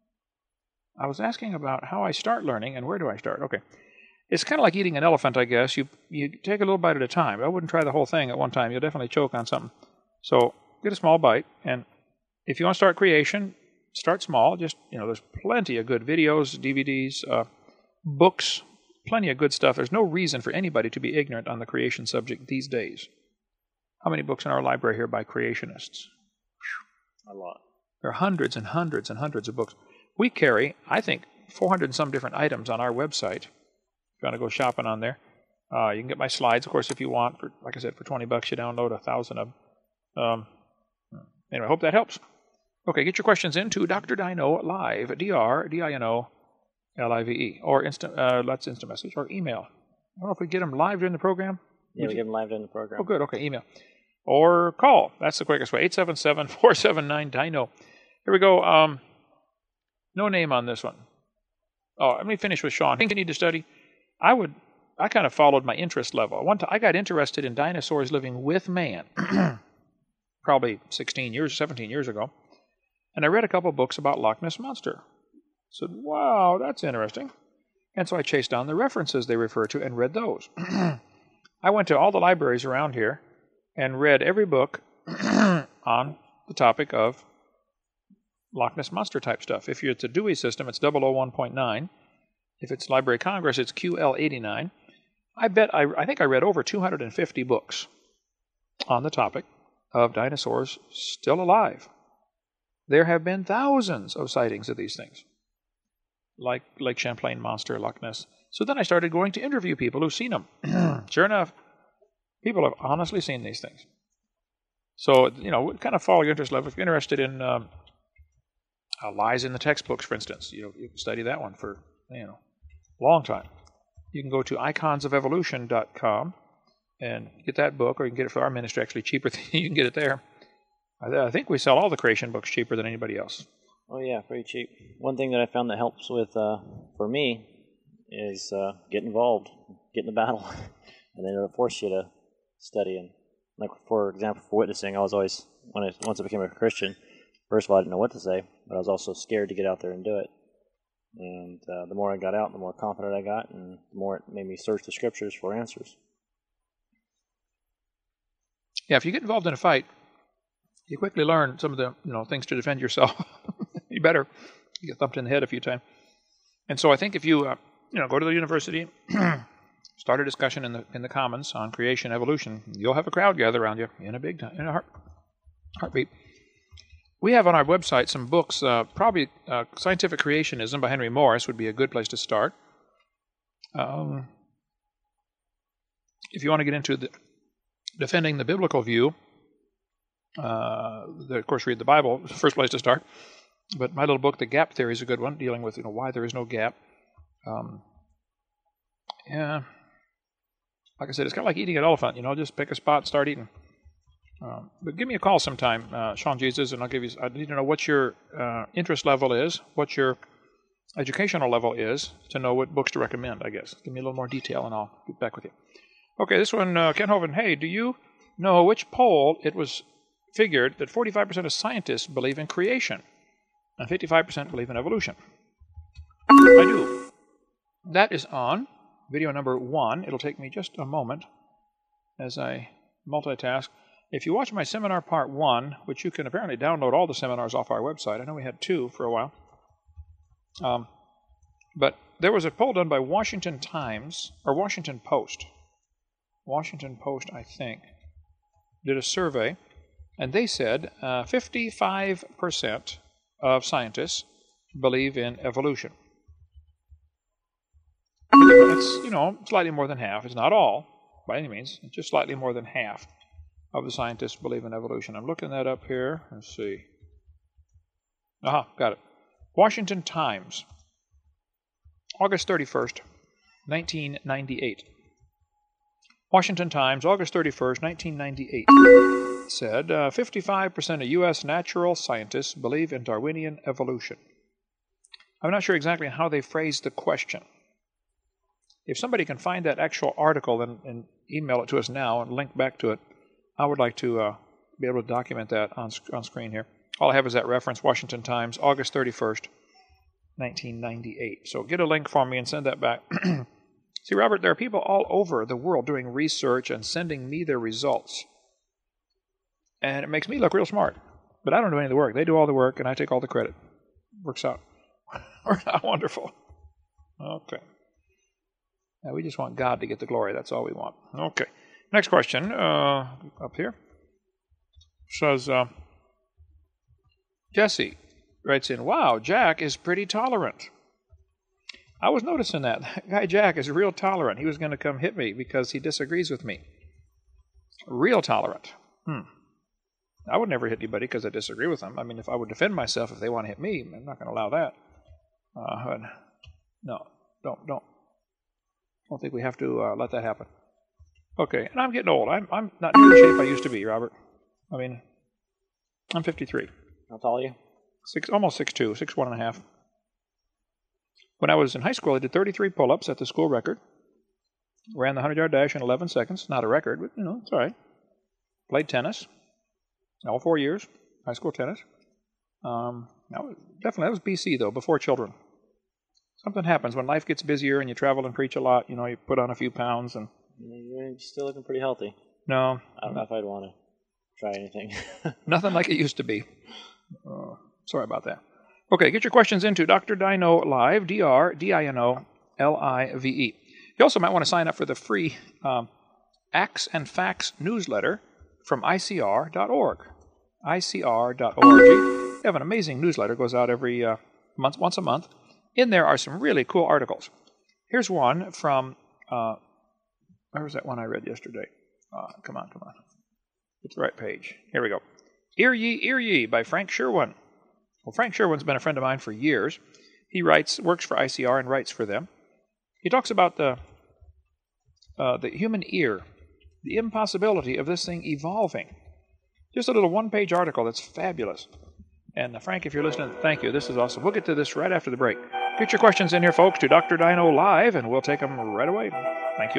I was asking about how I start learning and where do I start. Okay. It's kind of like eating an elephant, I guess. You take a little bite at a time. I wouldn't try the whole thing at one time. You'll definitely choke on something. So get a small bite, and if you want to start creation, start small. Just, there's plenty of good videos, DVDs, books, plenty of good stuff. There's no reason for anybody to be ignorant on the creation subject these days. How many books in our library here by creationists? A lot. There are hundreds and hundreds and hundreds of books. We carry, I think, 400 and some different items on our website. If you want to go shopping on there, you can get my slides, of course, if you want. For, like I said, for $20, you download 1,000 of them. Anyway, I hope that helps. Okay, get your questions into Dr. Dino Live, DRDINO LIVE, or let's instant message, or email. I don't know if we get them live during the program. Yeah, we get them live during the program. Oh, good. Okay, email. Or call. That's the quickest way. 877-479-DINO. Here we go. No name on this one. Oh, let me finish with Sean. I think you need to study. I kind of followed my interest level. I got interested in dinosaurs living with man, probably 17 years ago. And I read a couple books about Loch Ness Monster. I said, wow, that's interesting. And so I chased down the references they refer to and read those. I went to all the libraries around here and read every book on the topic of Loch Ness Monster type stuff. If it's a Dewey system, it's 001.9. If it's Library of Congress, it's QL89. I think I read over 250 books on the topic of dinosaurs still alive. There have been thousands of sightings of these things, like Lake Champlain Monster, Loch Ness. So then I started going to interview people who've seen them. Sure enough, people have honestly seen these things. So, kind of follow your interest level. If you're interested in lies in the textbooks, for instance, you can study that one for, a long time. You can go to iconsofevolution.com and get that book, or you can get it for our ministry, actually cheaper than you can get it there. I think we sell all the creation books cheaper than anybody else. Oh, yeah, pretty cheap. One thing that I found that helps with, for me, is get involved, get in the battle, and then it'll force you to study. And like, for example, for witnessing, I was always, once I became a Christian, first of all, I didn't know what to say, but I was also scared to get out there and do it. And the more I got out, the more confident I got, and the more it made me search the scriptures for answers. Yeah, if you get involved in a fight, you quickly learn some of the things to defend yourself. You better. You get thumped in the head a few times. And so I think if you go to the university, start a discussion in the Commons on creation, evolution, you'll have a crowd gather around you in a heartbeat. We have on our website some books. Probably Scientific Creationism by Henry Morris would be a good place to start. If you want to get into defending the biblical view, of course, read the Bible. First place to start. But my little book, The Gap Theory, is a good one, dealing with why there is no gap. Yeah, like I said, it's kind of like eating an elephant. Just pick a spot and start eating. But give me a call sometime, Sean Jesus, and I need to know what your interest level is, what your educational level is, to know what books to recommend, I guess. Give me a little more detail, and I'll get back with you. Okay, this one, Ken Hovind. Hey, do you know which poll it was figured that 45% of scientists believe in creation and 55% believe in evolution? I do. That is on video number 1. It'll take me just a moment as I multitask. If you watch my seminar part 1, which you can apparently download all the seminars off our website. I know we had 2 for a while. But there was a poll done by Washington Times, or Washington Post. Washington Post, I think, did a survey, and they said 55% of scientists believe in evolution. It's, slightly more than half. It's not all, by any means. It's just slightly more than half of the scientists believe in evolution. I'm looking that up here. Let's see. Aha, got it. Washington Times, August 31st, 1998. Washington Times, August 31st, 1998, said 55% of U.S. natural scientists believe in Darwinian evolution. I'm not sure exactly how they phrased the question. If somebody can find that actual article and email it to us now and link back to it, I would like to be able to document that on screen here. All I have is that reference, Washington Times, August 31st, 1998. So get a link for me and send that back. See, Robert, there are people all over the world doing research and sending me their results. And it makes me look real smart. But I don't do any of the work. They do all the work, and I take all the credit. Works out wonderful. Okay. Now, we just want God to get the glory. That's all we want. Okay. Next question up here. Says, Jesse writes in, wow, Jack is pretty tolerant. I was noticing that. That guy Jack is real tolerant. He was going to come hit me because he disagrees with me. Real tolerant. I would never hit anybody because I disagree with them. I mean, if I would defend myself if they want to hit me, I'm not going to allow that. No, don't think we have to let that happen. Okay, and I'm getting old. I'm not in the shape I used to be, Robert. I mean, I'm 53. How tall are you? Almost 6'2", 6'1.5". When I was in high school, I did 33 pull-ups at the school record. Ran the 100-yard dash in 11 seconds. Not a record, but, it's all right. Played tennis all 4 years, high school tennis. That was BC, though, before children. Something happens when life gets busier and you travel and preach a lot. You put on a few pounds. And you're still looking pretty healthy. No. I don't know if I'd want to try anything. Nothing like it used to be. Sorry about that. Okay, get your questions into Dr. Dino Live, DrDinoLive. You also might want to sign up for the free Acts and Facts newsletter from ICR.org. ICR.org. They have an amazing newsletter. Goes out every once a month. In there are some really cool articles. Here's one from, where was that one I read yesterday? Come on. It's the right page. Here we go. Ear Ye by Frank Sherwin. Well, Frank Sherwin's been a friend of mine for years. He works for ICR and writes for them. He talks about the human ear, the impossibility of this thing evolving. Just a little one-page article that's fabulous. And Frank, if you're listening, thank you. This is awesome. We'll get to this right after the break. Get your questions in here, folks, to Dr. Dino Live, and we'll take them right away. Thank you.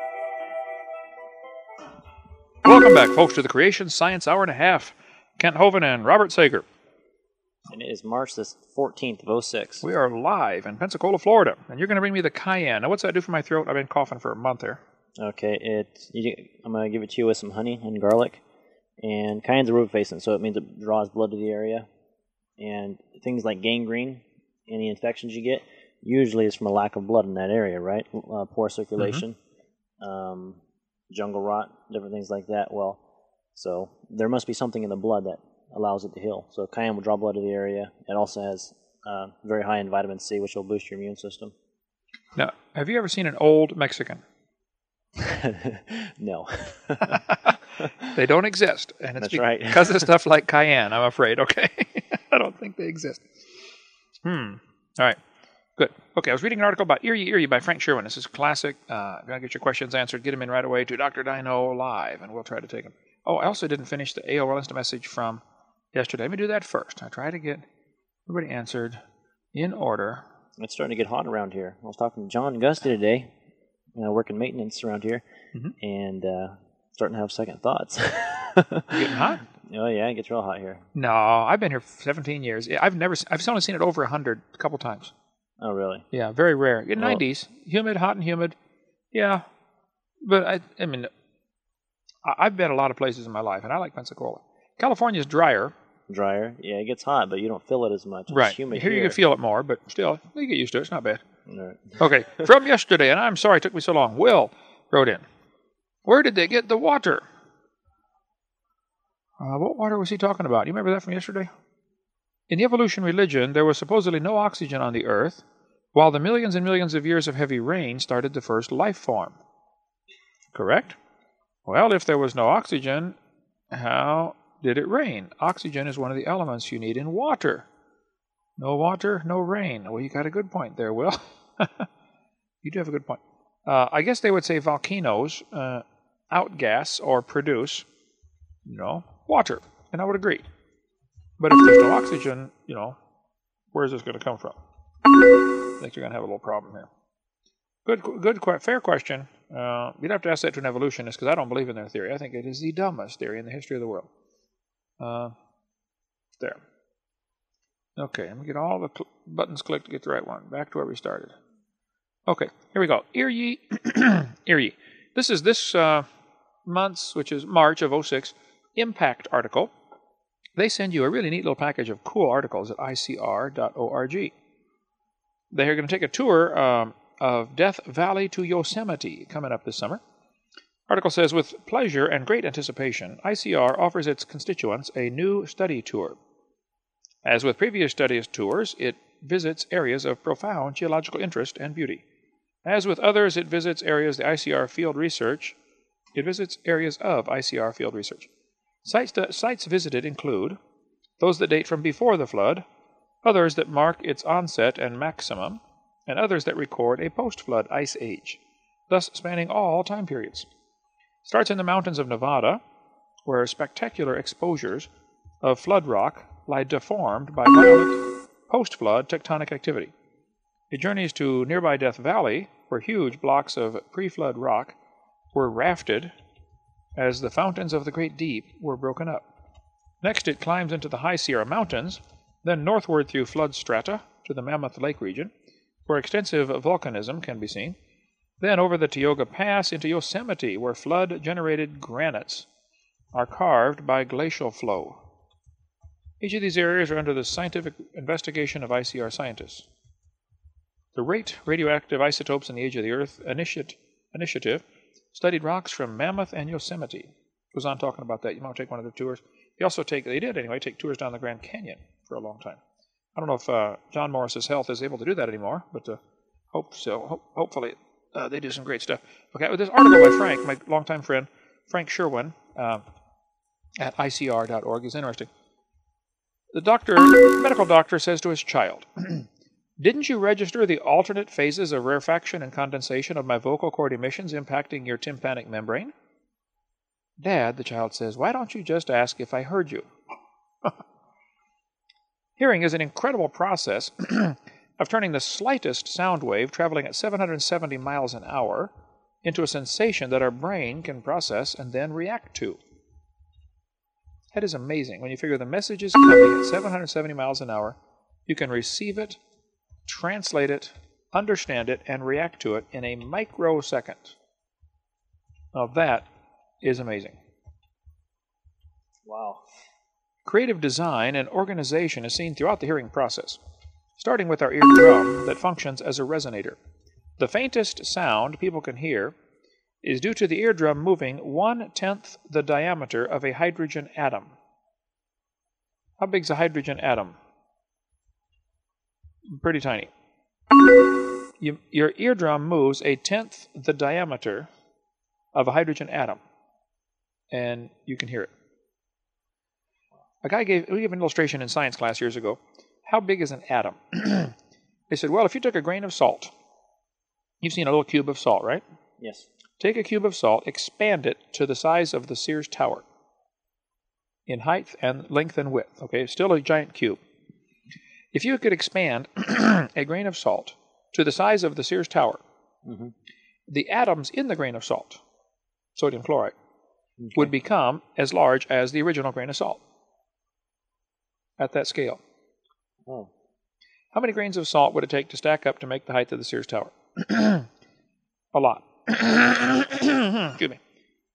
Welcome back, folks, to the Creation Science Hour and a Half. Kent Hovind and Robert Sager. And it is March the 14th of 06. We are live in Pensacola, Florida, and you're going to bring me the cayenne. Now, what's that do for my throat? I've been coughing for a month here. Okay, I'm going to give it to you with some honey and garlic. And cayenne's a rubefacin, so it means it draws blood to the area. And things like gangrene, any infections you get, usually is from a lack of blood in that area, right? Poor circulation, jungle rot, different things like that. Well, so there must be something in the blood that allows it to heal. So cayenne will draw blood to the area. It also has very high in vitamin C, which will boost your immune system. Now, have you ever seen an old Mexican? No. They don't exist. And it's That's right. because of stuff like cayenne, I'm afraid, okay? I don't think they exist. All right. Good. Okay, I was reading an article about Ear Ye by Frank Sherwin. This is classic. If you want to get your questions answered, get them in right away to Dr. Dino Live, and we'll try to take them. Oh, I also didn't finish the AOL Instant Message from yesterday. Let me do that first. I try to get everybody answered in order. It's starting to get hot around here. I was talking to John and Gusty today, working maintenance around here, and starting to have second thoughts. Getting hot? Oh, yeah, it gets real hot here. No, I've been here for 17 years. I've only seen it over 100 a couple times. Oh, really? Yeah, very rare. In 90s, humid, hot and humid. Yeah, but I mean, I've been a lot of places in my life, and I like Pensacola. California's drier. Drier. Yeah, it gets hot, but you don't feel it as much. It's Right. humid Here you can feel it more, but still, you get used to it. It's not bad. Right. Okay, from yesterday, and I'm sorry it took me so long. Will wrote in, where did they get the water? What water was he talking about? You remember that from yesterday? In the evolution religion, there was supposedly no oxygen on the earth, while the millions and millions of years of heavy rain started the first life form. Correct? Well, if there was no oxygen, how did it rain? Oxygen is one of the elements you need in water. No water, no rain. Well, you got a good point there, Will. You do have a good point. I guess they would say volcanoes outgas or produce, water. And I would agree. But if there's no oxygen, where is this going to come from? I think you're going to have a little problem here. Fair question. You'd have to ask that to an evolutionist because I don't believe in their theory. I think it is the dumbest theory in the history of the world. There. Okay, let me get all the buttons clicked to get the right one. Back to where we started. Okay, here we go. Ear ye. Ear ye. This is this month's, which is March of 06, Impact article. They send you a really neat little package of cool articles at icr.org. They're going to take a tour of Death Valley to Yosemite coming up this summer. Article says, with pleasure and great anticipation, ICR offers its constituents a new study tour. As with previous study tours, it visits areas of profound geological interest and beauty. As with others, it visits areas of ICR field research. Sites visited include those that date from before the flood, others that mark its onset and maximum, and others that record a post-flood ice age, thus spanning all time periods. Starts in the mountains of Nevada, where spectacular exposures of flood rock lie deformed by violent post-flood tectonic activity. It journeys to nearby Death Valley, where huge blocks of pre-flood rock were rafted as the fountains of the Great Deep were broken up. Next, it climbs into the High Sierra Mountains, then northward through flood strata to the Mammoth Lake region, where extensive volcanism can be seen, then over the Tioga Pass into Yosemite, where flood-generated granites are carved by glacial flow. Each of these areas are under the scientific investigation of ICR scientists. The RATE Radioactive Isotopes in the Age of the Earth initiative studied rocks from Mammoth and Yosemite. Goes on talking about that. You might take one of the tours. They did anyway, take tours down the Grand Canyon for a long time. I don't know if John Morris's health is able to do that anymore, but hope so. Hopefully they do some great stuff. Okay, this article by Frank, my longtime friend, Frank Sherwin, at ICR.org is interesting. The medical doctor says to his child, didn't you register the alternate phases of rarefaction and condensation of my vocal cord emissions impacting your tympanic membrane? Dad, the child says, why don't you just ask if I heard you? Hearing is an incredible process of turning the slightest sound wave traveling at 770 miles an hour into a sensation that our brain can process and then react to. That is amazing. When you figure the message is coming at 770 miles an hour, you can receive it, translate it, understand it, and react to it in a microsecond. Now that is amazing. Wow. Creative design and organization is seen throughout the hearing process, starting with our eardrum that functions as a resonator. The faintest sound people can hear is due to the eardrum moving 1/10 the diameter of a hydrogen atom. How big is a hydrogen atom? Pretty tiny. Your eardrum moves 1/10 the diameter of a hydrogen atom, and you can hear it. We gave an illustration in science class years ago. How big is an atom? They said, well, if you took a grain of salt, you've seen a little cube of salt, right? Yes. Take a cube of salt, expand it to the size of the Sears Tower in height and length and width. Okay, still a giant cube. If you could expand a grain of salt to the size of the Sears Tower, the atoms in the grain of salt, sodium chloride, would become as large as the original grain of salt at that scale. Oh. How many grains of salt would it take to stack up to make the height of the Sears Tower? A lot. Excuse me.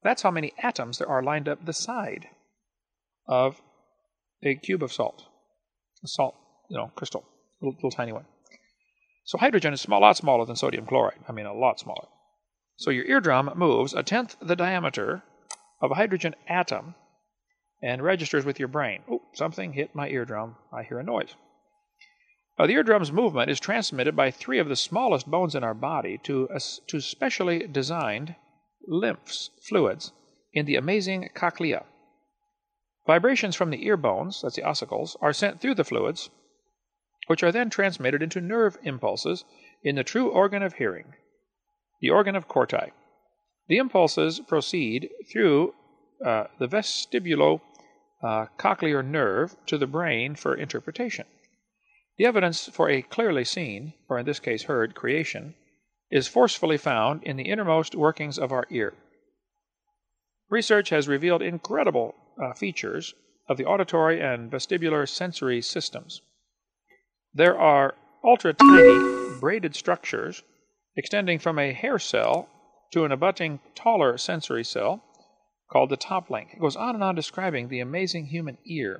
That's how many atoms there are lined up the side of a cube of salt. A salt, crystal, little tiny one. So hydrogen is a lot smaller than sodium chloride. I mean, a lot smaller. So your eardrum moves 1/10 the diameter of a hydrogen atom and registers with your brain. Oh, something hit my eardrum. I hear a noise. The eardrum's movement is transmitted by 3 of the smallest bones in our body to specially designed fluids in the amazing cochlea. Vibrations from the ear bones, that's the ossicles, are sent through the fluids, which are then transmitted into nerve impulses in the true organ of hearing, the organ of Corti. The impulses proceed through the vestibulo-cochlear nerve to the brain for interpretation. The evidence for a clearly seen, or in this case heard, creation is forcefully found in the innermost workings of our ear. Research has revealed incredible features of the auditory and vestibular sensory systems. There are ultra-tiny braided structures extending from a hair cell to an abutting taller sensory cell called the top link. It goes on and on describing the amazing human ear.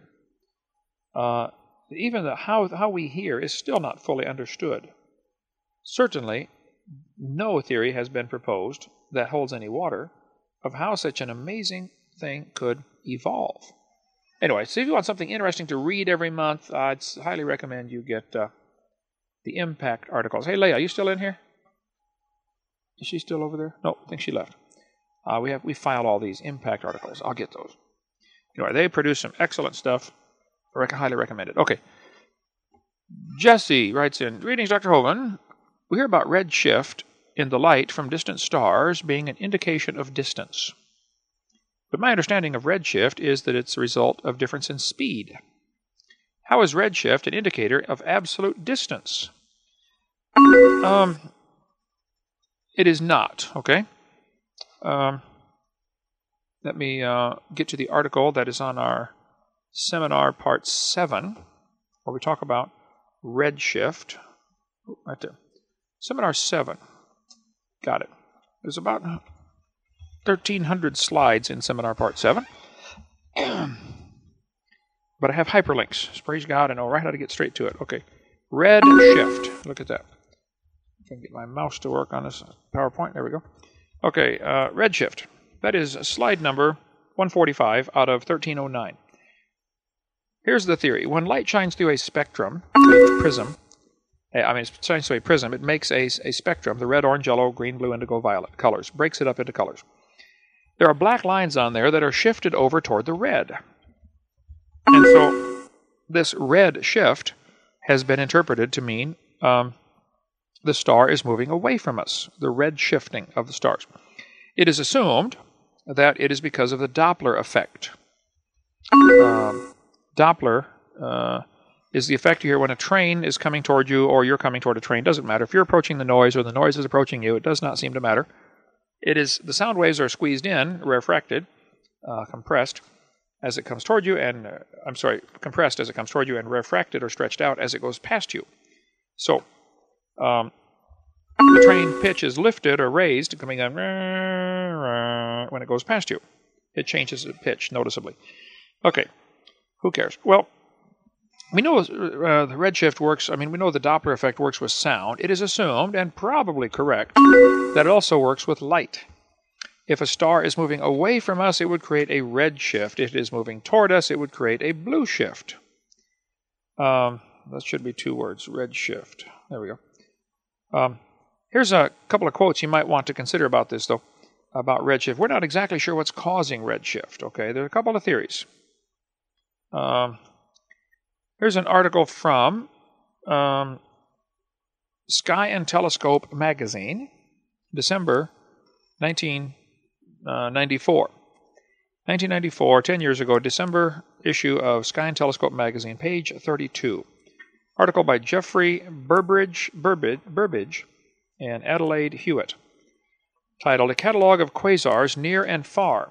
Even how we hear is still not fully understood. Certainly, no theory has been proposed that holds any water of how such an amazing thing could evolve. Anyway, so if you want something interesting to read every month, I'd highly recommend you get the Impact articles. Hey, Leah, are you still in here? Is she still over there? No, I think she left. We file all these Impact articles. I'll get those. Anyway, they produce some excellent stuff. Highly recommend it. Okay. Jesse writes in, "Greetings, Dr. Hovind. We hear about redshift in the light from distant stars being an indication of distance. But my understanding of redshift is that it's a result of difference in speed. How is redshift an indicator of absolute distance?" It is not, okay? Let me get to the article that is on our seminar part 7, where we talk about redshift. Right there. Seminar 7. Got it. There's about 1,300 slides in seminar part 7. But I have hyperlinks. Praise God, I know right how to get straight to it. Okay. Redshift. Look at that. I can get my mouse to work on this PowerPoint. There we go. Okay, redshift. That is slide number 145 out of 1309. Here's the theory. When light shines through a spectrum, a prism, it shines through a prism, it makes a spectrum, the red, orange, yellow, green, blue, indigo, violet colors, breaks it up into colors. There are black lines on there that are shifted over toward the red. And so this red shift has been interpreted to mean the star is moving away from us, the red shifting of the stars. It is assumed that it is because of the Doppler effect. Doppler is the effect you hear when a train is coming toward you or you're coming toward a train. Doesn't matter. If you're approaching the noise or the noise is approaching you, it does not seem to matter. It is the sound waves are squeezed in, refracted, compressed as it comes toward you, and compressed as it comes toward you, and refracted or stretched out as it goes past you. So the train pitch is lifted or raised, coming on when it goes past you. It changes its pitch noticeably. Okay. Who cares? Well, we know the redshift works. We know the Doppler effect works with sound. It is assumed, and probably correct, that it also works with light. If a star is moving away from us, it would create a red shift. If it is moving toward us, it would create a blue shift. That should be 2 words, red shift. There we go. Here's a couple of quotes you might want to consider about this, though, about redshift. We're not exactly sure what's causing redshift, okay? There are a couple of theories. Here's an article from Sky and Telescope magazine, December 1994. 1994, 10 years ago, December issue of Sky and Telescope magazine, page 32. Article by Jeffrey Burbidge and Adelaide Hewitt, titled A Catalogue of Quasars Near and Far.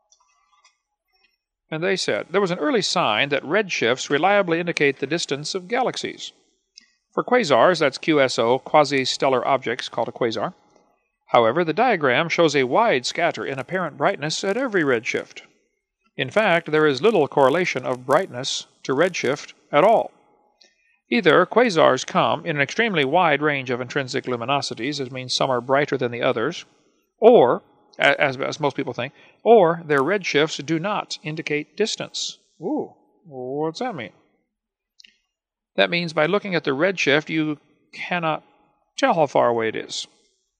And they said, there was an early sign that redshifts reliably indicate the distance of galaxies. For quasars, that's QSO, quasi-stellar objects called a quasar, However, the diagram shows a wide scatter in apparent brightness at every redshift. In fact, there is little correlation of brightness to redshift at all. Either quasars come in an extremely wide range of intrinsic luminosities, which means some are brighter than the others, or, as most people think, or their redshifts do not indicate distance. Ooh, what's that mean? That means by looking at the redshift, you cannot tell how far away it is.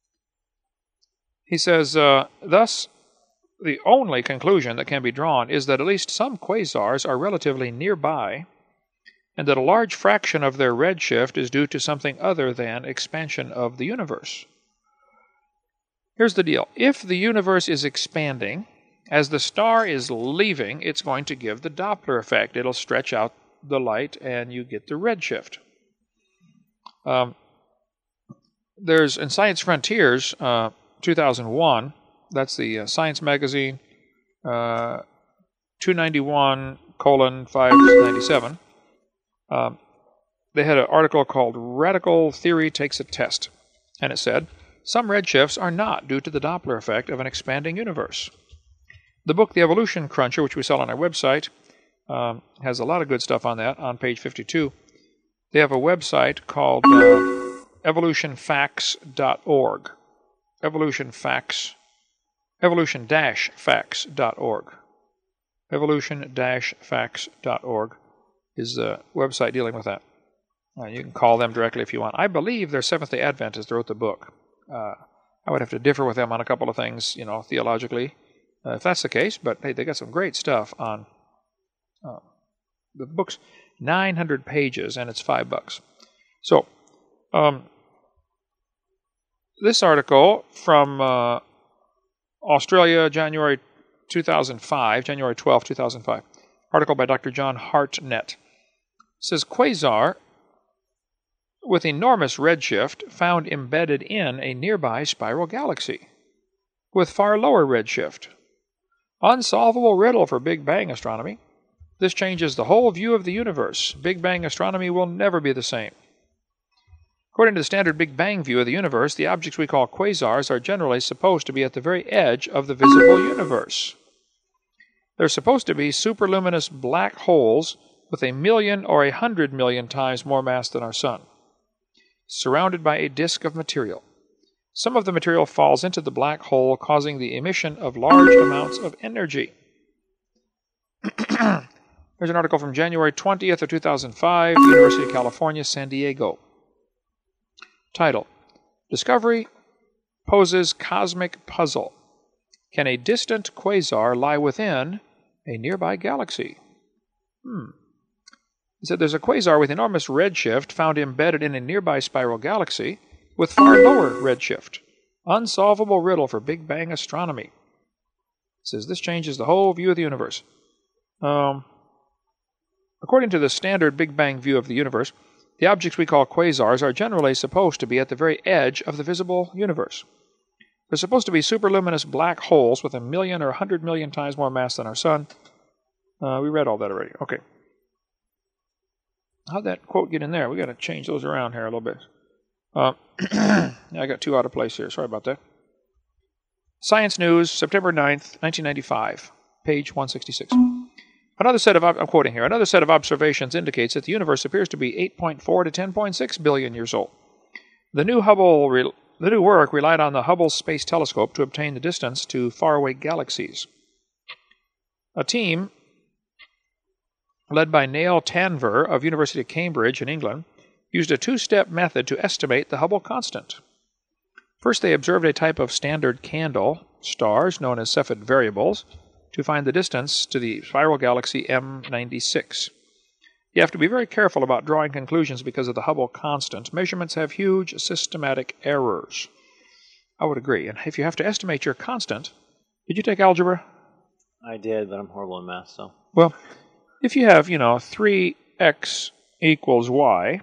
He says, thus, the only conclusion that can be drawn is that at least some quasars are relatively nearby, and that a large fraction of their redshift is due to something other than expansion of the universe. Here's the deal. If the universe is expanding, as the star is leaving, it's going to give the Doppler effect. It'll stretch out the light, and you get the redshift. There's, in Science Frontiers, 2001, that's the Science magazine, 291:597. They had an article called Radical Theory Takes a Test, and it said, some redshifts are not due to the Doppler effect of an expanding universe. The book, The Evolution Cruncher, which we sell on our website, has a lot of good stuff on that, on page 52. They have a website called evolution-facts.org. Evolution-facts.org. Evolution-facts.org is the website dealing with that. You can call them directly if you want. I believe they're Seventh-day Adventists that wrote the book. I would have to differ with them on a couple of things, theologically, if that's the case. But hey, they got some great stuff on the book's 900 pages, and it's $5. So, this article from Australia, January 12, 2005, article by Dr. John Hartnett, says quasar with enormous redshift found embedded in a nearby spiral galaxy with far lower redshift. Unsolvable riddle for Big Bang astronomy. This changes the whole view of the universe. Big Bang astronomy will never be the same. According to the standard Big Bang view of the universe, the objects we call quasars are generally supposed to be at the very edge of the visible universe. They're supposed to be superluminous black holes with 1,000,000 or 100,000,000 times more mass than our Sun, surrounded by a disk of material. Some of the material falls into the black hole, causing the emission of large amounts of energy. Here's an article from January 20th of 2005, University of California, San Diego. Title, Discovery Poses Cosmic Puzzle. Can a distant quasar lie within a nearby galaxy? He said there's a quasar with enormous redshift found embedded in a nearby spiral galaxy with far lower redshift. Unsolvable riddle for Big Bang astronomy. It says this changes the whole view of the universe. According to the standard Big Bang view of the universe, the objects we call quasars are generally supposed to be at the very edge of the visible universe. They're supposed to be superluminous black holes with 1,000,000 or 100,000,000 times more mass than our Sun. We read all that already. Okay. How'd that quote get in there? We got to change those around here a little bit. I got two out of place here. Sorry about that. Science News, September 9th, 1995, page 166. I'm quoting here, another set of observations indicates that the universe appears to be 8.4 to 10.6 billion years old. The new work relied on the Hubble Space Telescope to obtain the distance to faraway galaxies. A team led by Neil Tanver of University of Cambridge in England used a two-step method to estimate the Hubble constant. First, they observed a type of standard candle stars known as Cepheid variables to find the distance to the spiral galaxy M96. You have to be very careful about drawing conclusions because of the Hubble constant. Measurements have huge systematic errors. I would agree. And if you have to estimate your constant, did you take algebra? I did, but I'm horrible in math, so. Well, if you have, 3x equals y,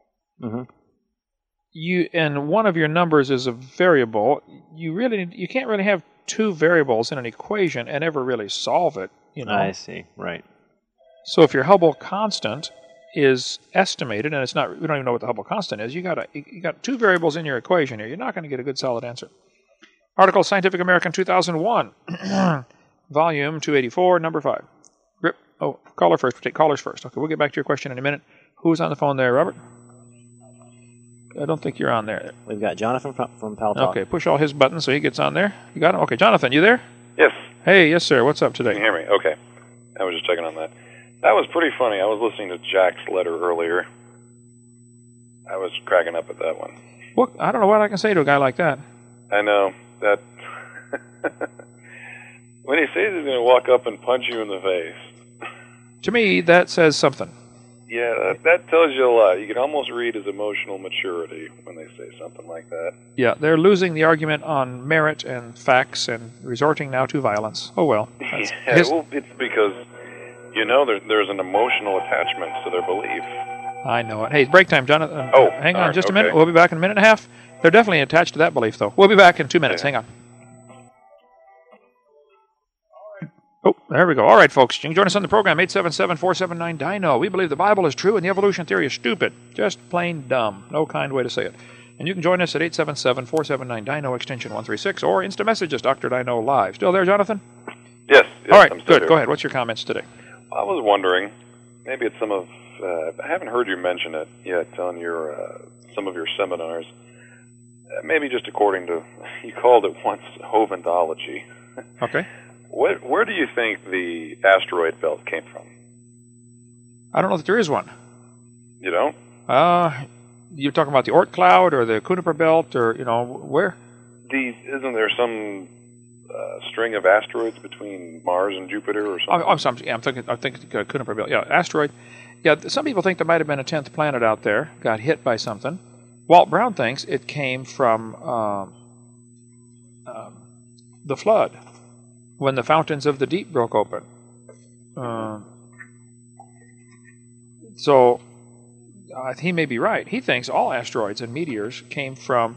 and one of your numbers is a variable, you can't really have two variables in an equation and ever really solve it, I see, right. So if your Hubble constant is estimated, and we don't even know what the Hubble constant is, you got two variables in your equation here, you're not going to get a good solid answer. Article Scientific American 2001, Volume 284, Number 5. Grip. Oh, caller first. We'll take callers first. Okay, we'll get back to your question in a minute. Who's on the phone there, Robert? I don't think you're on there. We've got Jonathan from Pal Talk. Okay, push all his buttons so he gets on there. You got him? Okay, Jonathan, you there? Yes. Hey, yes, sir. What's up today? Can you hear me? Okay. I was just checking on that. That was pretty funny. I was listening to Jack's letter earlier. I was cracking up at that one. Well, I don't know what I can say to a guy like that. I know. That when he says he's going to walk up and punch you in the face. To me, that says something. Yeah, that tells you a lot. You can almost read his emotional maturity when they say something like that. Yeah, they're losing the argument on merit and facts and resorting now to violence. Oh, well. Yeah, well, it's because, there's an emotional attachment to their belief. I know it. Hey, break time, Jonathan. Oh, hang on just a okay. minute. We'll be back in a minute and a half. They're definitely attached to that belief, though. We'll be back in 2 minutes. Okay. Hang on. Oh, there we go. All right, folks. You can join us on the program, 877-479-DINO. We believe the Bible is true and the evolution theory is stupid. Just plain dumb. No kind way to say it. And you can join us at 877-479-DINO, extension 136, or Insta message us, Dr. Dino Live. Still there, Jonathan? Yes. All right, I'm still good. here. Go ahead. What's your comments today? I was wondering, maybe it's some of, I haven't heard you mention it yet on your some of your seminars. Maybe just according to, you called it once Hovendology. Okay. Where do you think the asteroid belt came from? I don't know that there is one. You don't? You're talking about the Oort cloud or the Kuiper belt or, where? Isn't there some string of asteroids between Mars and Jupiter or something? I'm thinking Kuiper belt. Yeah, asteroid. Yeah, some people think there might have been a 10th planet out there, got hit by something. Walt Brown thinks it came from the flood, when the fountains of the deep broke open. So he may be right. He thinks all asteroids and meteors came from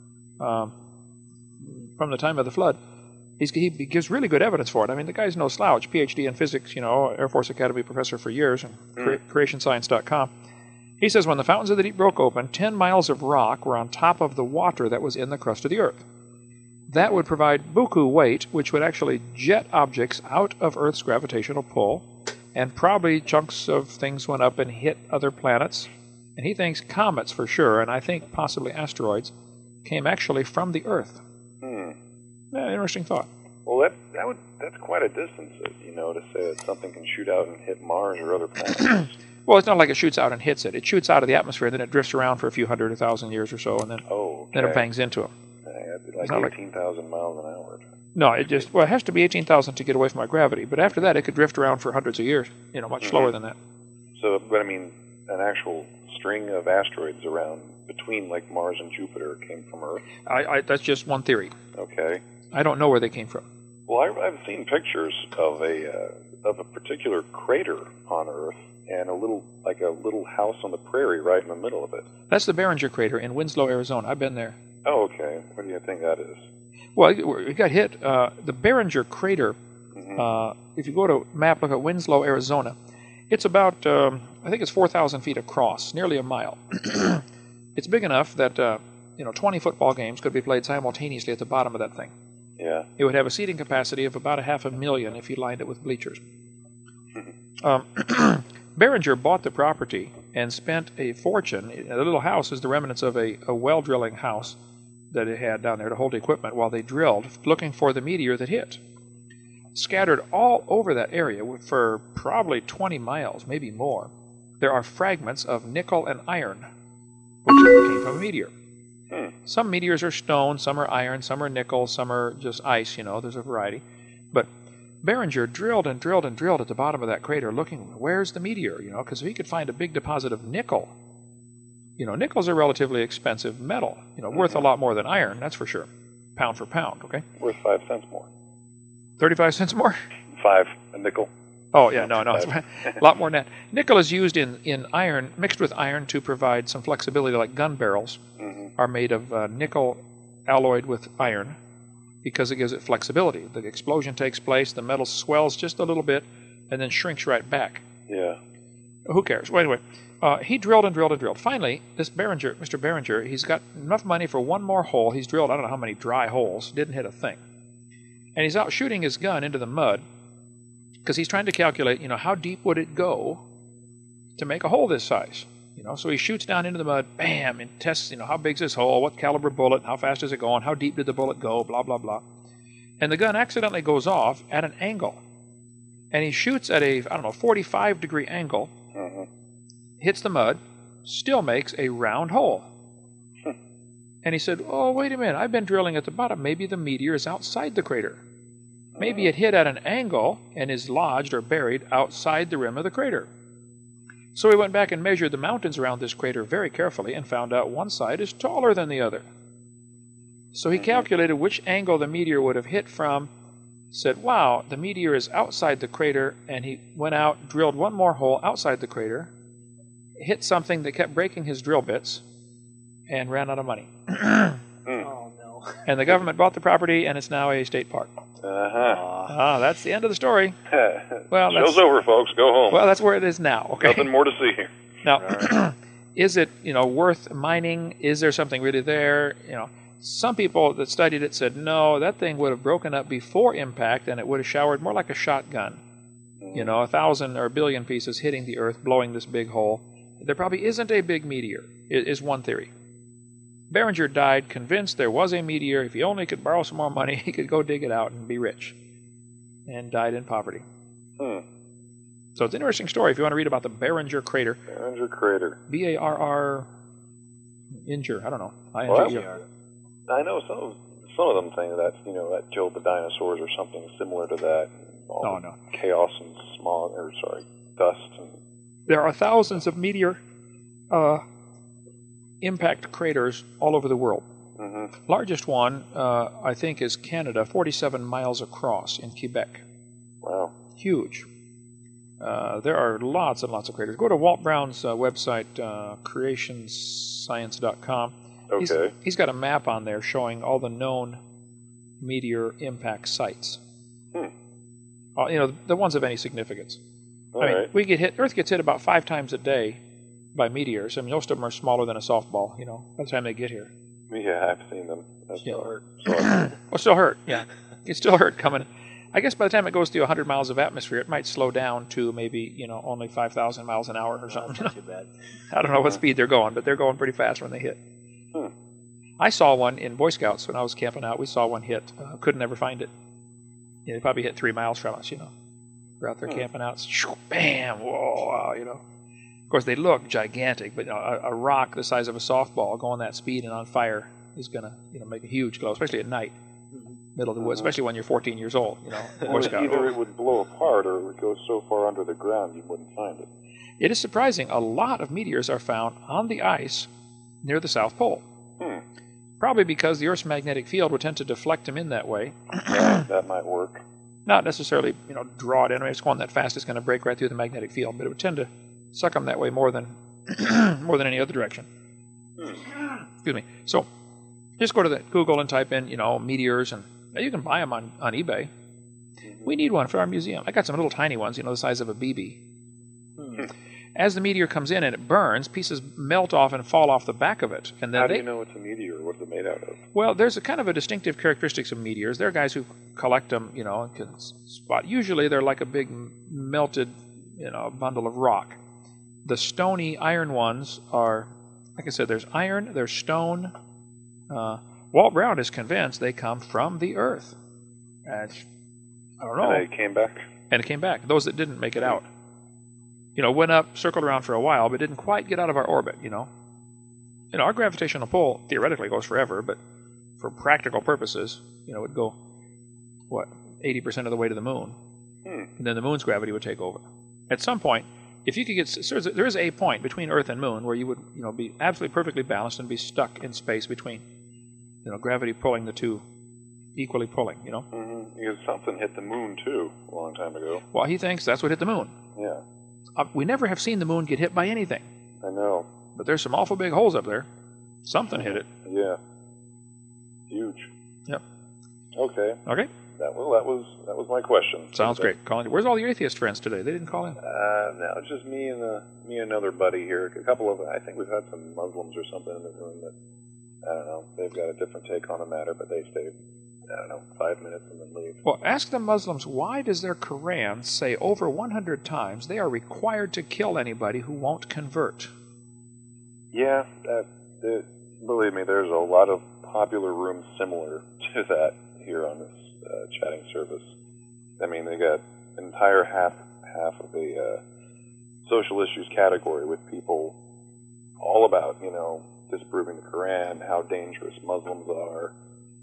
the time of the flood. He gives really good evidence for it. I mean, the guy's no slouch. PhD in physics, Air Force Academy professor for years, and creationscience.com. He says when the fountains of the deep broke open, 10 miles of rock were on top of the water that was in the crust of the Earth. That would provide buku weight, which would actually jet objects out of Earth's gravitational pull, and probably chunks of things went up and hit other planets. And he thinks comets for sure, and I think possibly asteroids, came actually from the Earth. Interesting thought. Well, that's quite a distance, to say that something can shoot out and hit Mars or other planets. Well, it's not like it shoots out and hits it. It shoots out of the atmosphere, and then it drifts around for a few hundred, 1,000 years or so, and then it bangs into them. That'd be like 18,000 miles an hour. No, it has to be 18,000 to get away from our gravity. But after that, it could drift around for hundreds of years, much slower than that. So, but I mean, an actual string of asteroids around between like Mars and Jupiter came from Earth? That's just one theory. Okay. I don't know where they came from. Well, I've seen pictures of a particular crater on Earth and a little house on the prairie right in the middle of it. That's the Barringer crater in Winslow, Arizona. I've been there. Oh, okay. What do you think that is? Well, it got hit. The Barringer crater, if you go to a map, look at Winslow, Arizona, it's about, I think it's 4,000 feet across, nearly a mile. It's big enough that, 20 football games could be played simultaneously at the bottom of that thing. Yeah. It would have a seating capacity of about 500,000 if you lined it with bleachers. Barringer bought the property and spent a fortune. The little house is the remnants of a well drilling house that it had down there to hold equipment while they drilled, looking for the meteor that hit. Scattered all over that area for probably 20 miles, maybe more, there are fragments of nickel and iron, which came from a meteor. Some meteors are stone, some are iron, some are nickel, some are just ice, there's a variety. But Barringer drilled and drilled and drilled at the bottom of that crater looking, where's the meteor, because if he could find a big deposit of nickel, nickel's a relatively expensive metal, worth a lot more than iron, that's for sure, pound for pound, okay? Worth 5 cents more. 35 cents more? 5 a nickel. Oh, yeah, no, it's a lot more than that. Nickel is used in iron, mixed with iron to provide some flexibility, like gun barrels are made of nickel alloyed with iron because it gives it flexibility. The explosion takes place, the metal swells just a little bit, and then shrinks right back. Yeah. Who cares? Well, anyway, he drilled and drilled and drilled. Finally, this Mr. Behringer, he's got enough money for one more hole. He's drilled I don't know how many dry holes. Didn't hit a thing. And he's out shooting his gun into the mud because he's trying to calculate, how deep would it go to make a hole this size. So he shoots down into the mud, bam, and tests, how big's this hole, what caliber bullet, how fast is it going, how deep did the bullet go, blah, blah, blah. And the gun accidentally goes off at an angle. And he shoots at a, 45-degree angle, hits the mud, still makes a round hole. And he said, oh, wait a minute, I've been drilling at the bottom. Maybe the meteor is outside the crater. Maybe it hit at an angle and is lodged or buried outside the rim of the crater. So he went back and measured the mountains around this crater very carefully and found out one side is taller than the other. So he calculated which angle the meteor would have hit from, said, wow, the meteor is outside the crater, and he went out, drilled one more hole outside the crater, hit something that kept breaking his drill bits, and ran out of money. Oh, no. And the government bought the property, and it's now a state park. That's the end of the story. Well, show's over, folks. Go home. Well, that's where it is now. Okay. Nothing more to see here. Now, is it worth mining? Is there something really there? Some people that studied it said no, that thing would have broken up before impact, and it would have showered more like a shotgun. 1,000 or a billion pieces hitting the Earth, blowing this big hole. There probably isn't a big meteor. Is one theory. Behringer died convinced there was a meteor. If he only could borrow some more money, he could go dig it out and be rich. And died in poverty. So it's an interesting story if you want to read about the Behringer crater. Behringer crater. B-A-R-R... Inger. I don't know. Well, I know some of them think that, that killed the dinosaurs or something similar to that. No. Chaos and dust. And there are thousands of meteor impact craters all over the world. Largest one, I think, is Canada, 47 miles across in Quebec. Wow. Huge. There are lots and lots of craters. Go to Walt Brown's website, creationscience.com. Okay. He's got a map on there showing all the known meteor impact sites. The ones of any significance. Right. Earth gets hit about 5 times a day by meteors. Most of them are smaller than a softball, by the time they get here. Yeah, I've seen them. That still hurt. Well, still hurt, yeah. It still hurt coming. I guess by the time it goes through 100 miles of atmosphere, it might slow down to maybe, only 5,000 miles an hour or something. That's not too bad. I don't know what speed they're going, but they're going pretty fast when they hit. I saw one in Boy Scouts when I was camping out. We saw one hit. Could never find it. They probably hit 3 miles from us, We're out there camping out. Bam! Whoa! Of course, they look gigantic, but a rock the size of a softball going that speed and on fire is going to make a huge glow, especially at night, middle of the woods, especially when you're 14 years old. Boy Scout. Either it would blow apart or it would go so far under the ground you wouldn't find it. It is surprising. A lot of meteors are found on the ice near the South Pole. Probably because the Earth's magnetic field would tend to deflect them in that way. Yeah, that might work. Not necessarily, draw it in. It's going that fast, it's going to break right through the magnetic field, but it would tend to suck them that way more than any other direction. Excuse me. So just go to Google and type in, meteors, and you can buy them on eBay. We need one for our museum. I got some little tiny ones, the size of a BB. As the meteor comes in and it burns, pieces melt off and fall off the back of it. And then How do you know it's a meteor? What is it made out of? Well, there's a kind of a distinctive characteristics of meteors. There are guys who collect them, and can spot. Usually they're like a big melted, bundle of rock. The stony iron ones are, like I said, there's iron, there's stone. Walt Brown is convinced they come from the Earth. And I don't know. And they came back? And it came back. Those that didn't make it out. Went up, circled around for a while, but didn't quite get out of our orbit, our gravitational pull theoretically goes forever, but for practical purposes, it would go, 80% of the way to the moon. And then the moon's gravity would take over. At some point, if you could get, there is a point between Earth and moon where you would, be absolutely perfectly balanced and be stuck in space between, gravity pulling the two, equally pulling, Because something hit the moon, too, a long time ago. Well, he thinks that's what hit the moon. Yeah. We never have seen the moon get hit by anything. I know. But there's some awful big holes up there. Something hit it. Yeah. Huge. Yep. Okay. Okay. that was my question. Sounds great. Colin, where's all your atheist friends today? They didn't call in. No, it's just me and another buddy here. A couple of, I think we've had some Muslims or something in the room that, I don't know, they've got a different take on the matter, but they stay, I don't know, 5 minutes and then leave. Well, ask the Muslims, why does their Quran say over 100 times they are required to kill anybody who won't convert? Yeah, believe me, there's a lot of popular rooms similar to that here on this chatting service. I mean, they got an entire half of the social issues category with people all about, disproving the Quran, how dangerous Muslims are,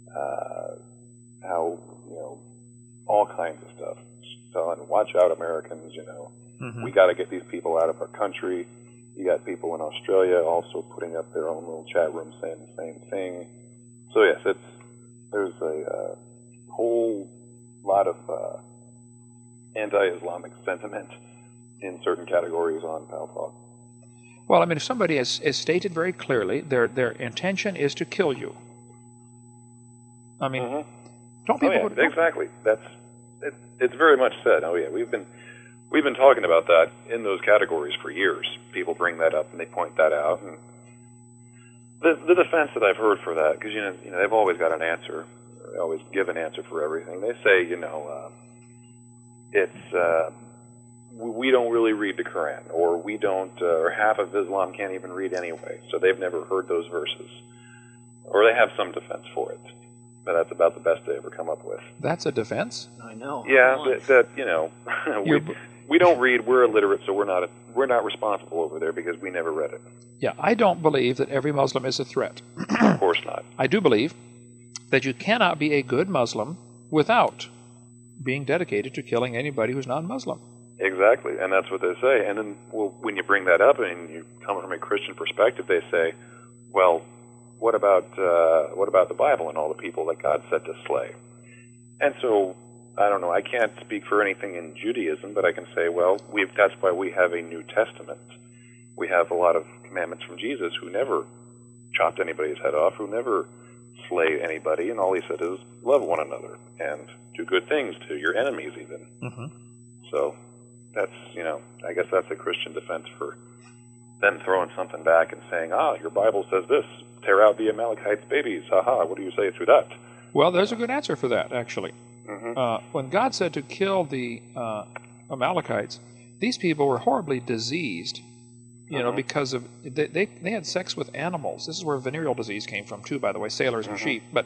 how, all kinds of stuff. So, and watch out, Americans, we got to get these people out of our country. You got people in Australia also putting up their own little chat room saying the same thing. So yes, there's a whole lot of anti-Islamic sentiment in certain categories on Pal Talk. Well, I mean, if somebody has stated very clearly their intention is to kill you. I mean, don't people... Oh, yeah, exactly. It's very much said. Oh, yeah, we've been talking about that in those categories for years. People bring that up and they point that out. And the defense that I've heard for that, because they've always got an answer. They always give an answer for everything. They say, we don't really read the Quran, or we don't, or half of Islam can't even read anyway, so they've never heard those verses, or they have some defense for it. But that's about the best they ever come up with. That's a defense? I know. Yeah, we don't read. We're illiterate, so we're not responsible over there because we never read it. Yeah, I don't believe that every Muslim is a threat. Of course not. I do believe that you cannot be a good Muslim without being dedicated to killing anybody who's non-Muslim. Exactly, and that's what they say. And then when you bring that up and you come from a Christian perspective, they say, well, what about the Bible and all the people that God said to slay? And so, I don't know, I can't speak for anything in Judaism, but I can say, well, that's why we have a New Testament. We have a lot of commandments from Jesus who never chopped anybody's head off, who never slay anybody, and all he said is love one another and do good things to your enemies even. Mm-hmm. So that's, I guess that's a Christian defense for them throwing something back and saying, your Bible says this, tear out the Amalekites' babies, what do you say to that? Well, there's a good answer for that, actually. Mm-hmm. When God said to kill the Amalekites, these people were horribly diseased, because of they had sex with animals. This is where venereal disease came from, too, by the way, sailors and sheep. But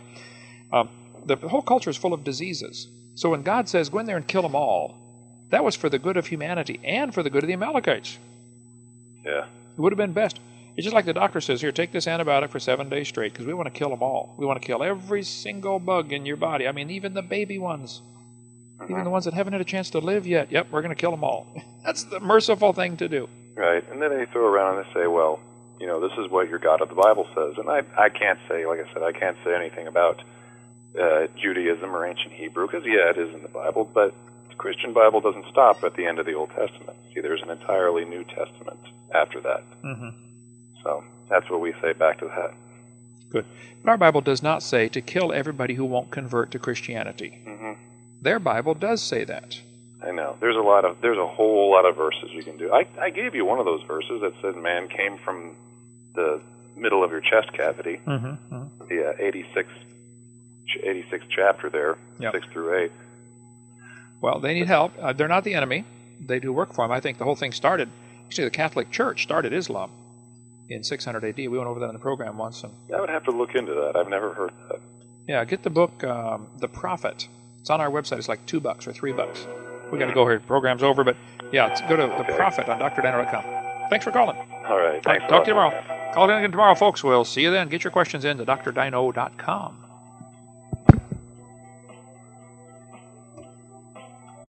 the whole culture is full of diseases. So when God says, go in there and kill them all, that was for the good of humanity and for the good of the Amalekites. Yeah. It would have been best. It's just like the doctor says, here, take this antibiotic for 7 days straight because we want to kill them all. We want to kill every single bug in your body. I mean, even the baby ones. Even the ones that haven't had a chance to live yet. Yep, we're going to kill them all. That's the merciful thing to do. Right. And then they throw around and they say, well, this is what your God of the Bible says. And I can't say, like I said, I can't say anything about Judaism or ancient Hebrew because, it is in the Bible, but the Christian Bible doesn't stop at the end of the Old Testament. See, there's an entirely New Testament after that. Mm-hmm. So that's what we say back to that. Good. But our Bible does not say to kill everybody who won't convert to Christianity. Mm-hmm. Their Bible does say that. I know. There's a whole lot of verses you can do. I gave you one of those verses that said man came from the middle of your chest cavity. Mm-hmm. Mm-hmm. The 86th chapter there, 6 through 8. Well, they need help. They're not the enemy. They do work for them. I think the whole thing started, actually the Catholic Church started Islam in 600 AD. We went over that in the program once. And I would have to look into that. I've never heard that. Yeah, get the book, The Prophet. It's on our website. It's like $2 or $3. We got to go here. Program's over, but go to The Prophet on drdino.com. Thanks for calling. All right. Thanks. Talk to you tomorrow. Call in again tomorrow, folks. We'll see you then. Get your questions in to drdino.com.